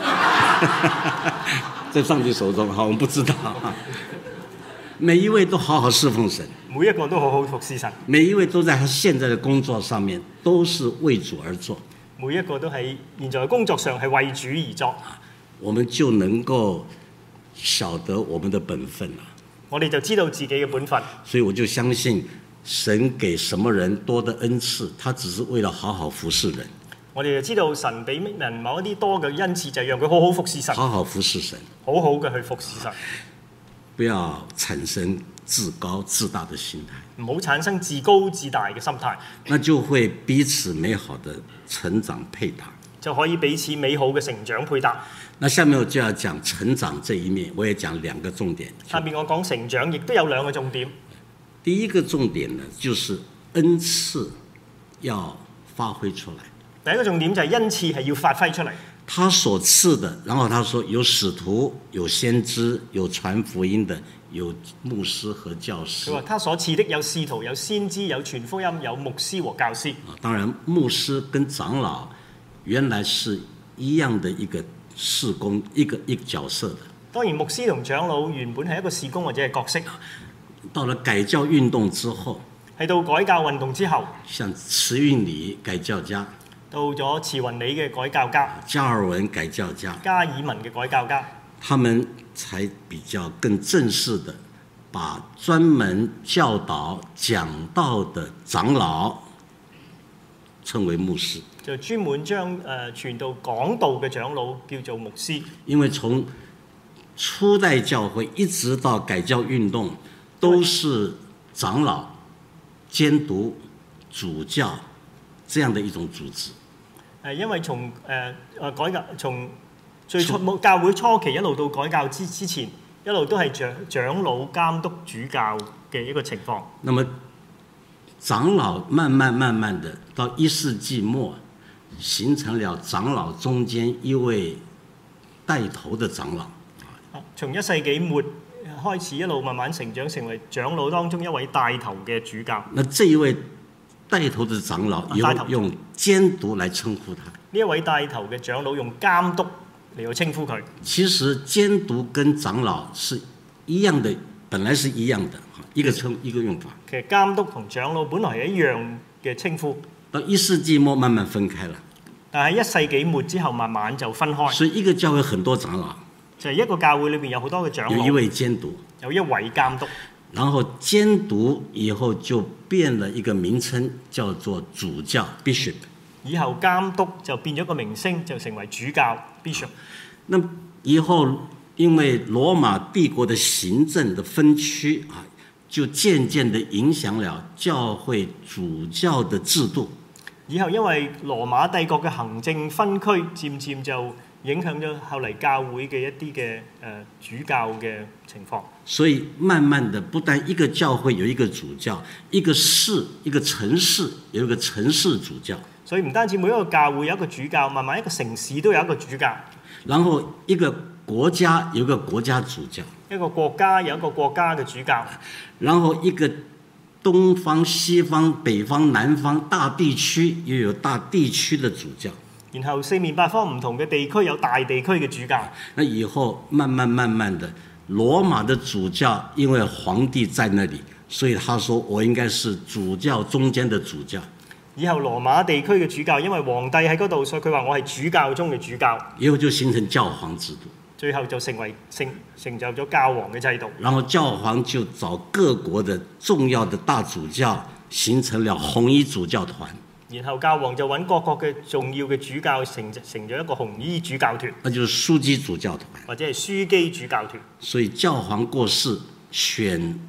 在上帝手中，好，我們不知道。每一位都好好侍奉神， 每一個都好好服侍神， 每一位都在他現在的工作上面都是為主而做， 每一個都喺現在嘅工作上係為主而作， 我們就能夠曉得我們的本分了。 我哋就知道自己嘅本分。 所以我就相信神給什麼人多的恩賜，他只是為了好好服侍人， 我哋就知道神俾人某一啲多嘅恩賜，就係讓佢好好服侍神， 好好服侍神， 好好嘅去服侍神， 不要產生自高自大的心態， 唔好產生自高自大嘅心態， 那就會彼此美好的成長配搭， 就可以彼此美好嘅成長配搭。 那下面我就要講成長這一面，我也講兩個重點。 下面我講成長，亦都有兩個重點。 第一個重點呢，就是恩賜要發揮出來。 第一個重點就係恩賜係要發揮出嚟。 他所賜的，然後他說有使徒、有先知、有傳福音的、有牧師和教師。 佢話他所賜的有使徒、有先知、有傳福音、有牧師和教師。 啊，當然牧師跟長老原來是一樣的一個事工，一個一個角色的。 當然牧師同長老原本係一個事工或者係角色。 到了改教運動之後， 係到改教運動之後， 像慈運理改教家， 到咗慈雲理嘅改教家， 加爾文改教家， 加爾文嘅改教家， 他們才比較更正式的把專門教導講道的長老稱為牧師。 就專門將誒傳道講道嘅長老叫做牧師。 因為從初代教會一直到改教運動，都是長老監督主教這樣的一種組織。 誒，因為從誒誒改革，從最初教會初期一路到改教之之前，一路都係長長老監督主教嘅一個情況。 那麼長老慢慢慢慢的到一世紀末，形成了長老中間一位帶頭的長老。 從一世紀末開始，一路慢慢成長，成為長老當中一位帶頭嘅主教。 那這一位帶頭的長老以後用監督來稱呼他。 呢一位帶頭嘅長老用監督嚟到稱呼佢。 其實監督跟長老是一樣的，本來是一樣的，一個稱一個用法。 其實監督同長老本來係一樣嘅稱呼， 到一世紀末慢慢分開了。 但係一世紀末之後慢慢就分開。 所以一個教會很多長老。 就係一個教會裏邊有好多嘅長老， 有一位監督， 有一位監督， 然後監督以後就變了一個名稱，叫做主教 bishop。 以後監督就變咗個名稱，就成為主教 bishop。 那以後因為羅馬帝國的行政的分區啊，就漸漸地影響了教會主教的制度。 以後因為羅馬帝國嘅行政分區，漸漸就影響咗後嚟教會嘅一啲嘅誒主教嘅情況。 所以慢慢的，不但一個教會有一個主教，一個市、一個城市有一個城市主教。 所以唔單止每一個教會有一個主教，慢慢一個城市都有一個主教。 然後一個國家有一個國家主教， 一個國家有一個國家嘅主教。 然後一個東方、西方、北方、南方大地區又有大地區的主教。 然後四面八方唔同嘅地區有大地區嘅主教。 那以後慢慢慢慢的，羅馬的主教因為皇帝在那裡，所以他說我應該是主教中間的主教。 以後羅馬地區嘅主教因為皇帝喺嗰度，所以佢話我係主教中嘅主教。 以後就形成教皇制度。 最後就成為成成就咗教皇嘅制度。 然後教皇就找各國的重要的大主教，形成了紅衣主教團。 然後教皇就揾各國嘅重要嘅主教，成成咗一個紅衣主教團， 那就是樞機主教團， 或者係樞機主教團。 所以教皇過世，選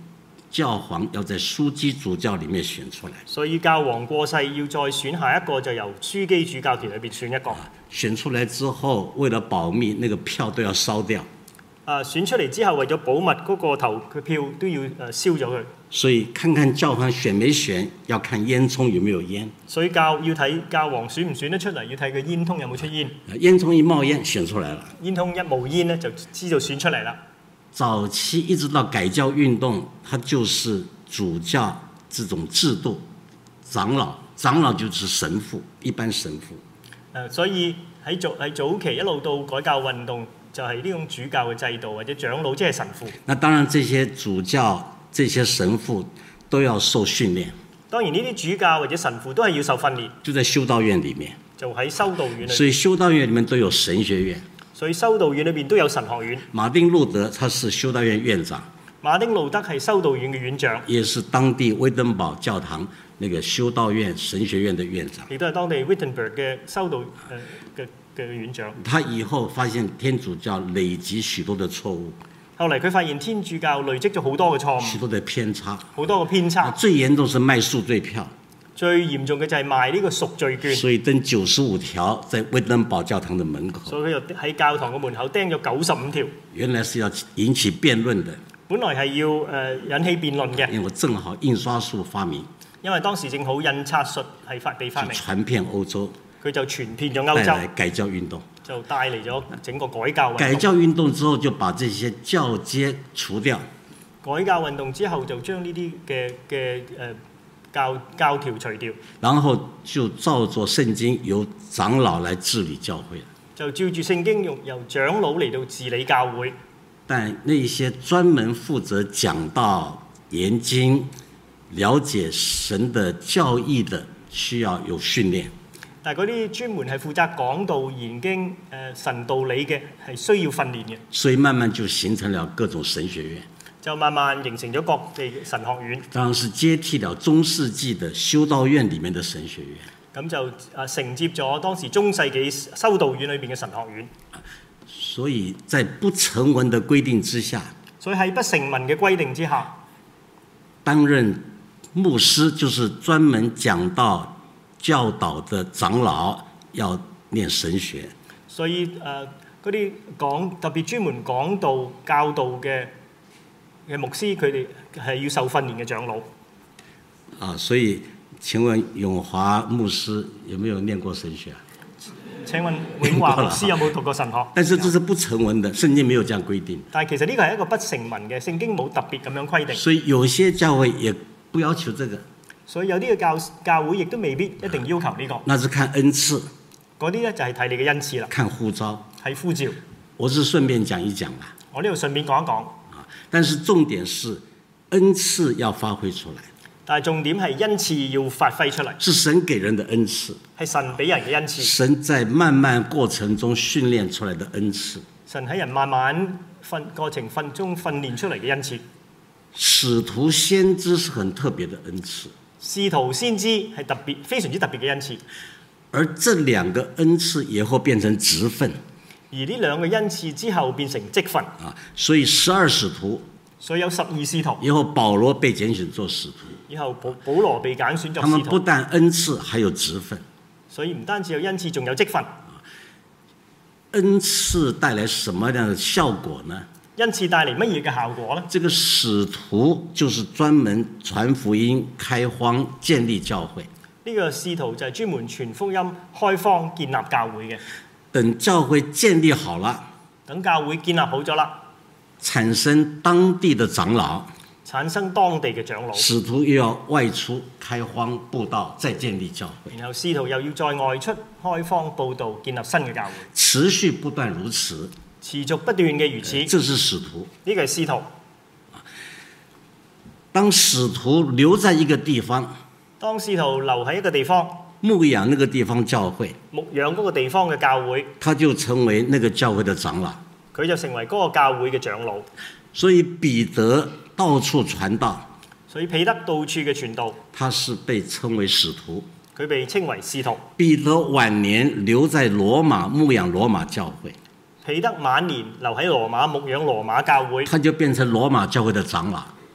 教皇要在枢機主教裡面選出來。 所以教皇過世要再選下一個，就由樞機主教團裏邊選一個。 選出來之後，為了保密，那個票都要燒掉。 啊，選出嚟之後，為咗保密，嗰、那個投佢票都要誒燒咗佢。 所以看看教皇選沒選，要看煙囪有沒有煙。 所以教要睇教皇選唔選得出嚟，要睇佢煙通有冇出煙。 煙囪一冒煙，選出來了。 煙通一冒煙咧，就知道選出嚟啦。 早期一直到改教運動，它就是主教這種制度，長老，長老就是神父，一般神父。 誒，所以喺早喺早期一路到改教運動，就係、是、呢種主教嘅制度或者長老，即係神父。 那當然，這些主教、這些神父都要受訓練。 當然呢啲主教或者神父都係要受訓練。 就在修道院裡面。 就喺修道院裏面。 所以修道院裡面都有神學院。 所以修道院裏邊都有神學院。 馬丁路德他是修道院院長。 馬丁路德係修道院嘅院長。 也是當地威登堡教堂那個修道院神學院的院長。 亦都係當地 Wittenberg 嘅修道誒嘅嘅院長。 他以後發現天主教累積許多的錯誤。 後嚟佢發現天主教累積咗好多嘅錯誤。 許多的偏差。 好多嘅偏差。 最嚴重是賣贖罪票。 最嚴重嘅就係賣呢個贖罪券。 所以釘九十五條在威登堡教堂的門口。 所以佢就喺教堂嘅門口釘咗九十五條。 原來是要引起辯論的。 本來係要誒、呃、引起辯論嘅。 因為正好印刷術發明。 因為當時正好印刷術係發被發明。 傳遍歐洲。 佢就傳遍咗歐洲。 帶來改教運動。 就帶嚟咗整個改教運動。 改教運動之後就把這些教階除掉。 改教運動之後就將呢啲嘅嘅誒。教教條除掉， 然後就照着聖經由長老來治理教會。 就照住聖經用由長老嚟到治理教會。 但那些專門負責講道、研經、了解神的教義的，需要有訓練。 但係嗰啲專門係負責講道、研經、誒神道理嘅，係需要訓練嘅。 所以慢慢就形成了各種神學院。 就慢慢形成咗各地神學院。 當然是接替了中世紀的修道院裡面的神學院。 咁就啊承接咗當時中世紀修道院裏邊嘅神學院。 所以在不成文的規定之下， 所以喺不成文嘅規定之下， 擔任牧師就是專門講道教導的長老要念神學。 所以誒嗰啲講特別專門講道教導嘅嘅牧師，佢哋係要受訓練嘅長老。 啊，所以請問永華牧師有沒有念過神學啊？ 請問永華牧師有冇讀過神學？ 但是這是不成文的，聖經沒有這樣規定。 但係其實呢個係一個不成文嘅，聖經冇特別咁樣規定。 所以有些教會也不要求這個。 所以有啲嘅教教會亦都未必一定要求呢個。 那是看恩賜。 嗰啲咧就係睇你嘅恩賜啦。 看呼召。 係呼召。 我是順便講一講啦。 我呢度順便講一講。 但是重點是恩賜要發揮出來。 但係重點係恩賜要發揮出嚟。 是神給人的恩賜。 係神俾人嘅恩賜。 神在慢慢過程中訓練出來的恩賜。 神喺人慢慢訓過程訓中訓練出嚟嘅恩賜。 使徒先知是很特別的恩賜。 使徒先知係特別非常之特別嘅恩賜。 而這兩個恩賜以後變成職分。 而呢兩個恩賜之後變成職分。 啊，所以十二使徒。 所以有十二使徒。 以後保羅被揀選做使徒。 以後保保羅被揀選做使徒。 他們不但恩賜，還有職分。 所以唔單止有恩賜，仲有職分。 恩賜帶來什麼樣的效果呢？ 恩賜帶嚟乜嘢嘅效果呢？ 這個使徒就是專門傳福音、開荒、建立教會。 呢個使徒就係專門傳福音、開荒、建立教會嘅。 等教會建立好了， 等教會建立好咗啦， 產生當地的長老， 產生當地嘅長老。 使徒又要外出開荒佈道，再建立教會。 然後使徒又要再外出開荒佈道，建立新嘅教會。 持續不斷如此， 持續不斷嘅如此。 這是使徒。 呢個係使徒。 當使徒留在一個地方， 當使徒留喺一個地方， 牧養那個地方教會， 牧養嗰個地方嘅教會， 他就成為那個教會的長老。 佢就成為嗰個教會嘅長老。 所以彼得到處傳道， 所以彼得到處嘅傳道， 他是被稱為使徒。 佢被稱為使徒。 彼得晚年留在羅馬牧養羅馬教會， 彼得晚年留喺羅馬牧養羅馬教會， 他就變成羅馬教會的長老。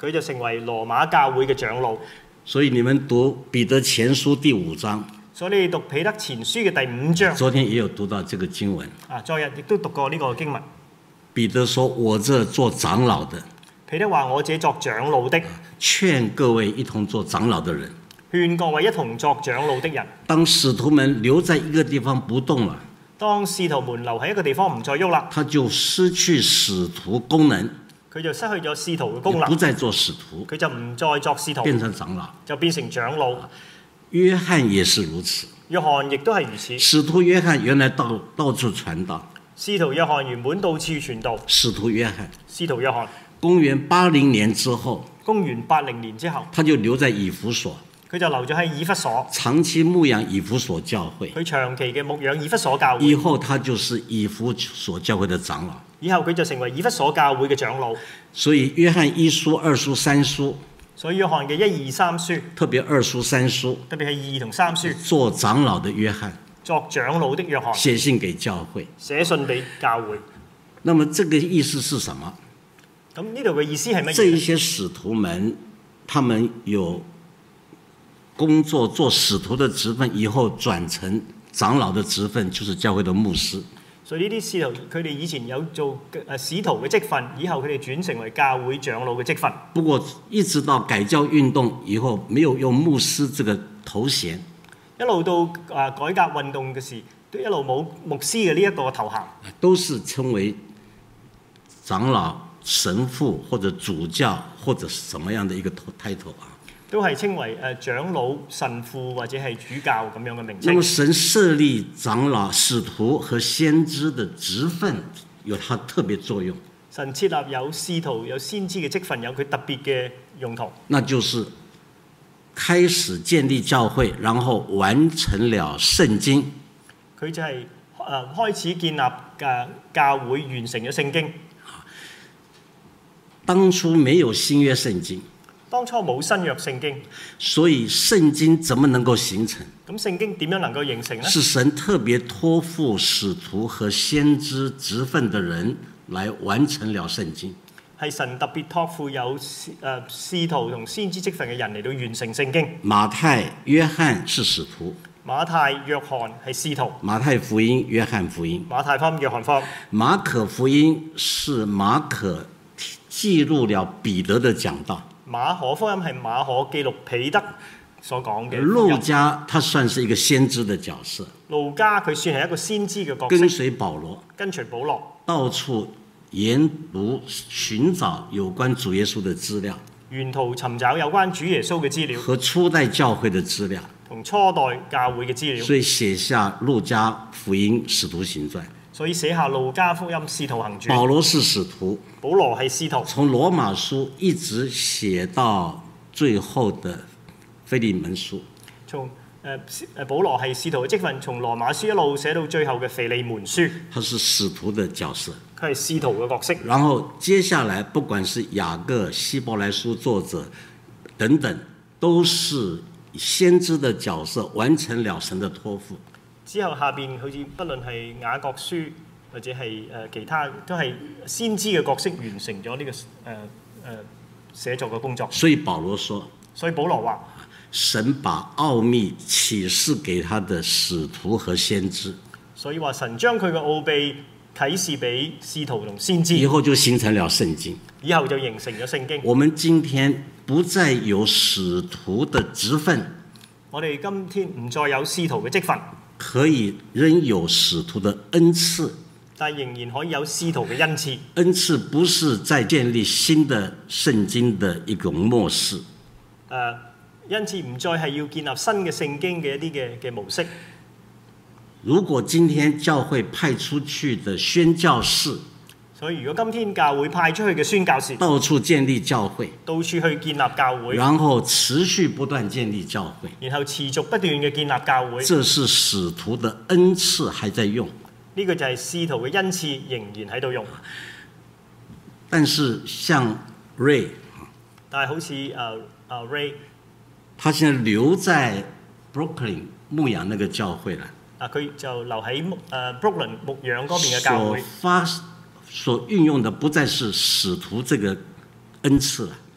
佢就成為羅馬教會嘅長老。 所以你們讀彼得前書第五章， 所以你讀彼得前書嘅第五章， 昨天也有讀到這個經文。 啊，昨日亦都讀過呢個經文。 彼得說：我這做長老的， 彼得話：我這作長老的， 勸各位一同做長老的人， 勸各位一同作長老的人。 當使徒們留在一個地方不動了， 當使徒們留喺一個地方唔再喐啦， 他就失去使徒功能， 佢就失去咗使徒嘅功能， 不再做使徒， 佢就唔再作使徒， 變成長老， 就變成長老。 約翰也是如此， 約翰亦都係如此。 使徒約翰原來到到處傳道， 使徒約翰原本到處傳道。 使徒約翰， 使徒約翰， 公元八零年之後， 公元八零年之後， 他就留在以弗所， 佢就留咗喺以弗所， 長期牧養以弗所教會。 佢長期嘅牧養以弗所教會。 以後他就是以弗所教會的長老。 以後佢就成為以弗所教會嘅長老。 所以約翰一書、二書、三書， 所以約翰嘅一二三書， 特別二書、三書， 特別係二同三書， 做長老的約翰， 作長老的約翰， 寫信給教會， 寫信俾教會。 那麼這個意思是什麼？ 咁呢度嘅意思係乜嘢？ 這一些使徒們，他們有工作做使徒的職分，以後轉成長老的職分，就是教會的牧師。 所以呢啲使徒，佢哋以前有做誒使徒嘅職分，以後佢哋轉成為教會長老嘅職分。 不過一直到改教運動以後，沒有用牧師這個頭銜。 一路到啊改革運動嘅時，都一路冇牧師嘅呢一個頭銜， 都是稱為長老、神父或者主教或者什麼樣的一個 title 啊。 都係稱為誒長老、神父或者係主教咁樣嘅名稱。 那麼神設立長老、使徒和先知的職分，有它特別作用。 神設立有使徒、有先知嘅職分，有佢特別嘅用途。 那就是開始建立教會，然後完成了聖經。 佢就係誒開始建立嘅教會，完成咗聖經。 當初沒有新約聖經。 當初冇新約聖經， 所以聖經怎麼能夠形成？ 咁聖經點樣能夠形成呢？ 是神特別託付使徒和先知職分的人來完成了聖經。 係神特別託付有誒使徒同先知職分嘅人嚟到完成聖經。 馬太、約翰是使徒。 馬太、約翰係使徒。 馬太福音、約翰福音。 馬太福音、約翰福音。 馬可福音是馬可記錄了彼得的講道。 馬可福音係馬可記錄彼得所講嘅。 路加他算是一個先知的角色。 路加佢算係一個先知嘅角色。 跟隨保羅， 跟隨保羅， 到處研讀尋找有關主耶穌的資料， 沿途尋找有關主耶穌嘅資料， 和初代教會的資料， 同初代教會嘅資料。 所以寫下路加福音、使徒行傳。 所以寫下路加福音、使徒行傳。 保羅是使徒， 保羅係使徒， 從羅馬書一直寫到最後的腓利門書。 從誒誒保羅係使徒嘅職分，從羅馬書一路寫到最後嘅腓利門書。 他是使徒的角色， 佢係使徒嘅角色。 然後接下來，不管是雅各、希伯來書作者等等，都是先知的角色，完成了神的託付。 之後下邊好似不論係雅各書或者係誒其他，都係先知嘅角色完成咗呢、這個誒誒、呃呃、寫作嘅工作。 所以保羅說， 所以保羅話， 神把奧秘啟示給他的使徒和先知。 所以話神將佢嘅奧秘啟示俾使徒同先知， 以後就形成了聖經。 以後就形成咗聖經。 我們今天不再有使徒的職分， 我哋今天唔再有使徒嘅職分。 可以仍有使徒的恩賜， 但仍然可以有使徒嘅恩賜。 恩賜不是在建立新的聖經的一種模式。誒、 呃，因此唔再係要建立新嘅聖經嘅一啲嘅嘅模式。 如果今天教會派出去的宣教士， 所以如果今天教會派出去嘅宣教士， 到處建立教會， 到處去建立教會， 然後持續不斷建立教會， 然後持續不斷嘅建立教會， 這是使徒的恩賜還在用。 呢個就係使徒嘅恩賜仍然喺度用。 但是像 Ray， 但係好似誒誒 Ray， 他現在留在 Brooklyn 牧養那個教會啦。 啊，佢就留喺誒 Brooklyn 牧養嗰邊嘅教會。 所發所運用的不再是使徒這個恩賜啦。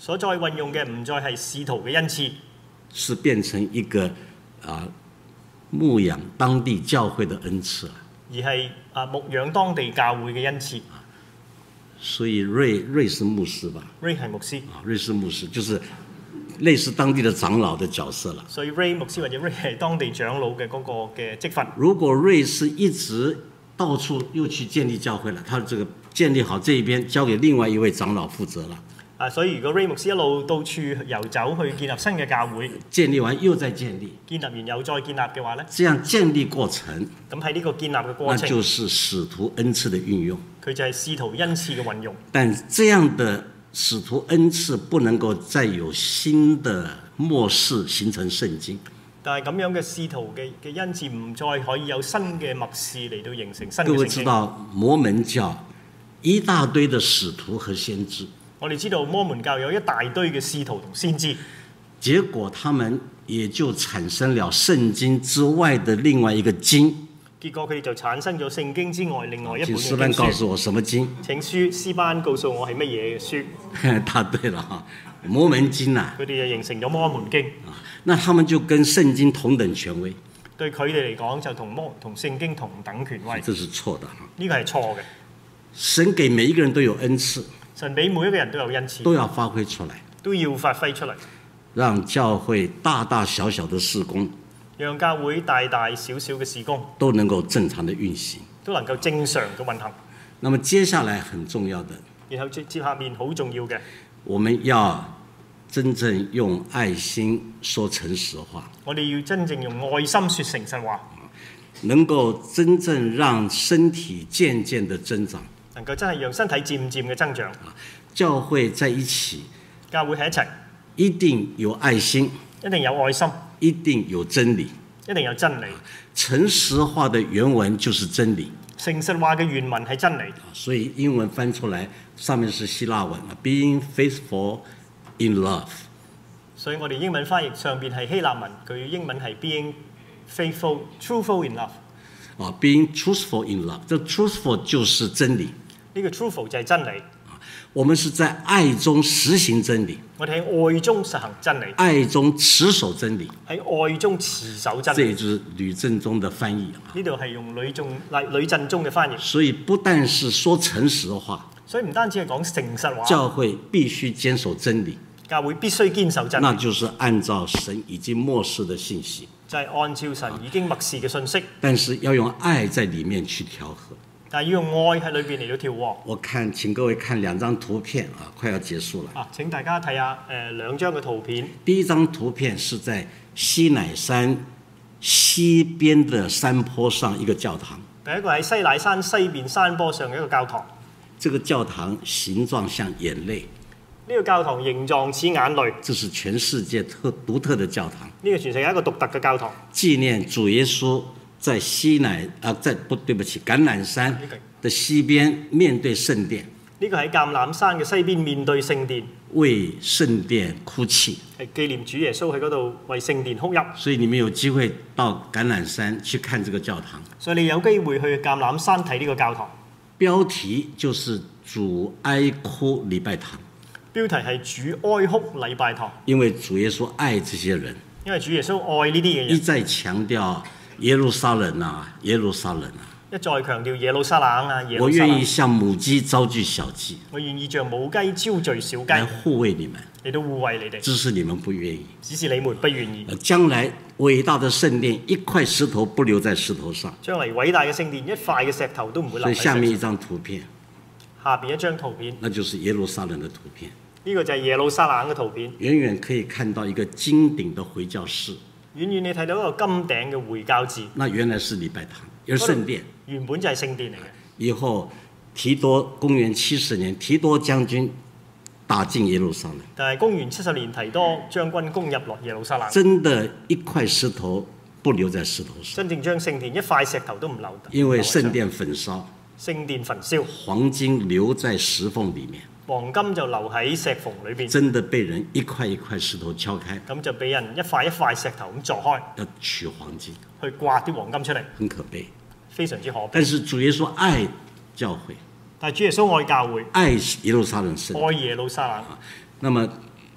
所再運用嘅唔再係使徒嘅恩賜， 是變成一個啊牧養當地教會的恩賜了。 而係啊牧養當地教會嘅恩賜。 所以瑞瑞士牧師吧， Ray 係牧師， 啊，瑞士牧師就是類似當地的長老的角色了。 所以 Ray 牧師或者 Ray 係當地長老嘅嗰個嘅職份。 如果瑞士一直到處又去建立教會了，他這個建立好這一邊交給另外一位長老負責了。 啊，所以如果 Ray 牧師一路到處遊走去建立新嘅教會， 建立完又再建立， 建立完又再建立嘅話咧， 這樣建立過程， 咁喺呢個建立嘅過程， 那就是使徒恩賜的運用。 佢就係使徒恩賜嘅運用。 但這樣的使徒恩賜不能夠再有新的末世形成聖經。 但係咁樣嘅使徒嘅嘅恩賜唔再可以有新嘅默示嚟到形成新嘅各位聖經。 知道摩門教一大堆的使徒和先知， 我哋知道摩門教有一大堆嘅使徒同先知， 結果他們也就產生了聖經之外的另外一個經。 結果佢哋就產生咗聖經之外另外一本請嘅經詩班告訴書。 我什麼經？ 請書詩班告訴我係乜嘢嘅書？ 答對了哈，摩門經啊。 佢哋就形成咗摩門經。 那他們就跟聖經同等權威， 對佢哋嚟講就同摩同聖經同等權威。 這是錯的。 呢個係錯嘅。 神給每一個人都有恩賜， 神俾每一個人都有恩賜， 都要發揮出來， 都要發揮出嚟， 讓教會大大小小的事工讓教會大大小小嘅事工都能夠正常的運行， 都能夠正常嘅運行。 那麼接下來很重要的， 然後接接下面好重要嘅， 我們要真正用愛心說誠實話， 我哋要真正用愛心說誠實話， 能夠真正讓身體漸漸的增長， 能夠真係讓身體漸漸嘅增長。 教會在一起， 教會喺一齊， 一定有愛心， 一定有愛心， 一定有真理。 一定有真理。 誠實話的原文就是真理， 誠實話嘅原文係真理， 所以英文翻出來上面是希臘文 ，being faithful in love。 所以我哋英文翻譯上邊係希臘文，佢英文係 being faithful, truthful in love。 啊，being truthful in love，這 truthful 就是真理。 呢個 truthful 就係真理。 我們是在愛中實行真理， 我哋喺愛中實行真理， 愛中持守真理。 喺愛中持守真理。 這也就是呂振中的翻譯啊。 呢度係用呂仲呂振中嘅翻譯。 所以不但是說誠實話， 所以唔單止係講誠實話， 教會必須堅守真理， 教會必須堅守真理， 那就是按照神已經默示的信息， 就係按照神已經默示嘅信息。 但是要用愛在裡面去調和。 但係要用愛喺裏邊嚟到調和。 我看請各位看兩張圖片啊，快要結束了。 啊，請大家睇下誒、呃、兩張嘅圖片。 第一張圖片是在西乃山西邊的山坡上一個教堂。 第一個喺西乃山西邊山坡上嘅一個教堂。 這個教堂形狀像眼淚。 呢個教堂形狀似眼淚。 這是全世界特獨特的教堂。 呢個全世界一個獨特嘅教堂。 紀念主耶穌在西乃啊，在不對不起橄欖山的西邊面對聖殿。 呢個喺橄欖山嘅西邊面對聖殿， 為聖殿哭泣。 係紀念主耶穌喺嗰度為聖殿哭泣。 所以你們有機會到橄欖山去看這個教堂。 所以你有機會去橄欖山睇呢個教堂。 標題就是主哀哭禮拜堂。 標題係主哀哭禮拜堂。 因為主耶穌愛這些人。 因為主耶穌愛呢啲嘅人。 一再強調耶路撒冷啊，耶路撒冷啊。 一再強調耶路撒冷啊，耶路撒冷。 我願意像母雞招聚小雞。 我願意像母雞招聚小雞。 來護衛你們。 嚟到護衛你哋。 只是你們不願意。 只是你們不願意。 將來偉大的聖殿，一塊石頭不留在石頭上。 將來偉大嘅聖殿，一塊嘅石頭都唔會留喺石頭上。 所以下面一張圖片。 下邊一張圖片。 那就是耶路撒冷的圖片。 呢個就係耶路撒冷嘅圖片。 遠遠可以看到一個金頂的回教室。 遠遠你睇到一個金頂嘅回教寺。 那原來是禮拜堂，而聖殿。 原本就係聖殿嚟嘅。 以後提多公元七十年，提多將軍打進耶路撒冷。 但係公元七十年，提多將軍攻入落耶路撒冷。 真的，一塊石頭不留在石頭上。 真正將聖殿一塊石頭都唔留。 因為聖殿焚燒。 聖殿焚燒。 黃金留在石縫裡面。 黃金就留喺石縫裏邊。 真的被人一塊一塊石頭敲開。 咁就俾人一塊一塊石頭咁鑿開。 要取黃金。 去刮啲黃金出嚟。 很可悲。 非常之可悲。 但是主耶穌愛教會。 但係主耶穌愛教會。 愛耶路撒冷聖。 愛耶路撒冷。 那麼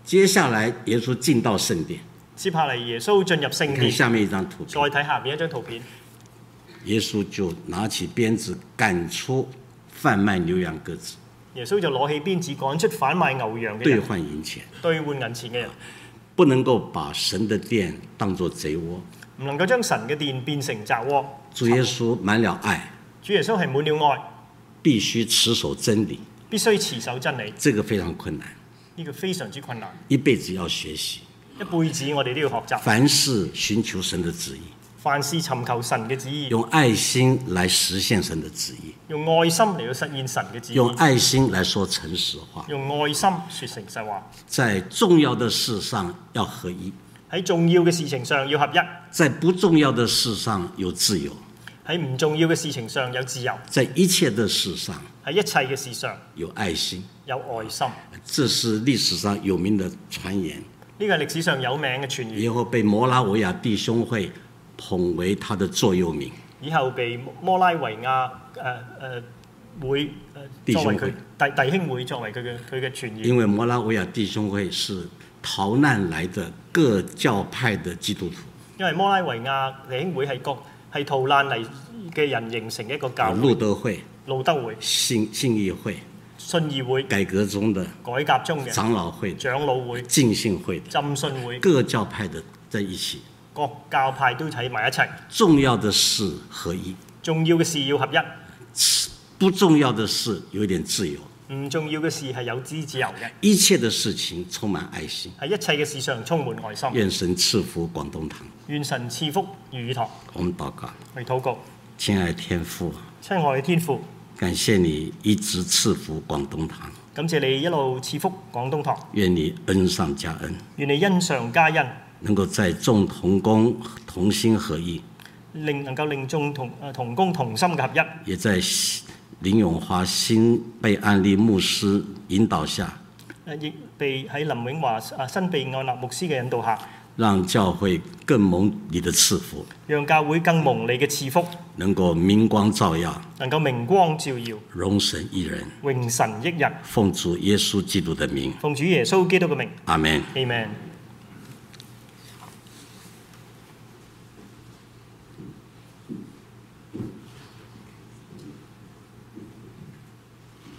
接下來耶穌進到聖殿， 接下嚟耶穌進入聖看殿， 下面一張圖再片， 睇下邊一張圖片， 耶穌就拿起鞭子趕出販賣牛羊鴿子， 耶穌就攞起鞭子趕出販賣牛羊嘅兌人， 換銀錢， 兌換銀錢嘅人， 不能夠把神的殿當作賊窩。 唔能夠將神嘅殿變成賊窩。 主耶穌滿了愛， 主耶穌係滿了愛， 必須持守真理， 必須持守真理， 這個非常困難， 呢個非常之困難。 一輩子要學習。 一輩子我哋都要學習， 凡事尋求神的旨意， 凡事尋求神嘅旨意， 用愛心來實現神的旨意， 用愛心嚟到實現神嘅旨意， 用愛心來說誠實話， 用愛心說誠實話。 在重要的事上要合一， 喺重要嘅事情上要合一， 在不重要的事上有自由， 喺唔重要嘅事情上有自由， 在一切的事上喺一切嘅事上有愛心。 有愛心。 這是歷史上有名的傳言， 呢個係歷史上有名嘅傳言， 以後被摩拉維亞弟兄會捧為他的座右銘。 以後被摩拉維亞誒誒會誒作為佢弟弟兄會作為佢嘅佢嘅傳言。 因為摩拉維亞弟兄會是逃難來的各教派的基督徒， 因為摩拉維亞弟兄會係各係逃難嚟嘅人形成一個教會， 路德會、 路德會、 信信義會、 信義會、 改革中的改革中嘅長老會、 長老會、 浸信會的浸信會， 各教派的在一起， 各教派都喺埋一齊。 重要的事合一， 重要嘅事要合一， 不重要的事有一點自由， 唔重要嘅事係有之自由嘅。 一切的事情充滿愛心。 喺一切嘅事上充滿愛心。 願神賜福廣東堂。 願神賜福粵語堂。 我們禱告， 去禱告， 親愛天父， 親愛嘅天父， 感謝你一直賜福廣東堂， 感謝你一路賜福廣東堂。 願你恩上加恩， 願你恩上加恩， 能夠在眾同工同心合意， 令能夠令眾同誒同工同心嘅合一， 也在林永華新被安立牧師引導下， 誒亦被喺林永華啊新被按立牧師嘅引導下， 讓教會更蒙你的賜福， 讓教會更蒙你嘅賜福， 能夠明光照耀， 能夠明光照耀， 榮神益人， 榮神益人。 奉主耶穌基督的名， 奉主耶穌基督嘅名， 阿門。 Amen。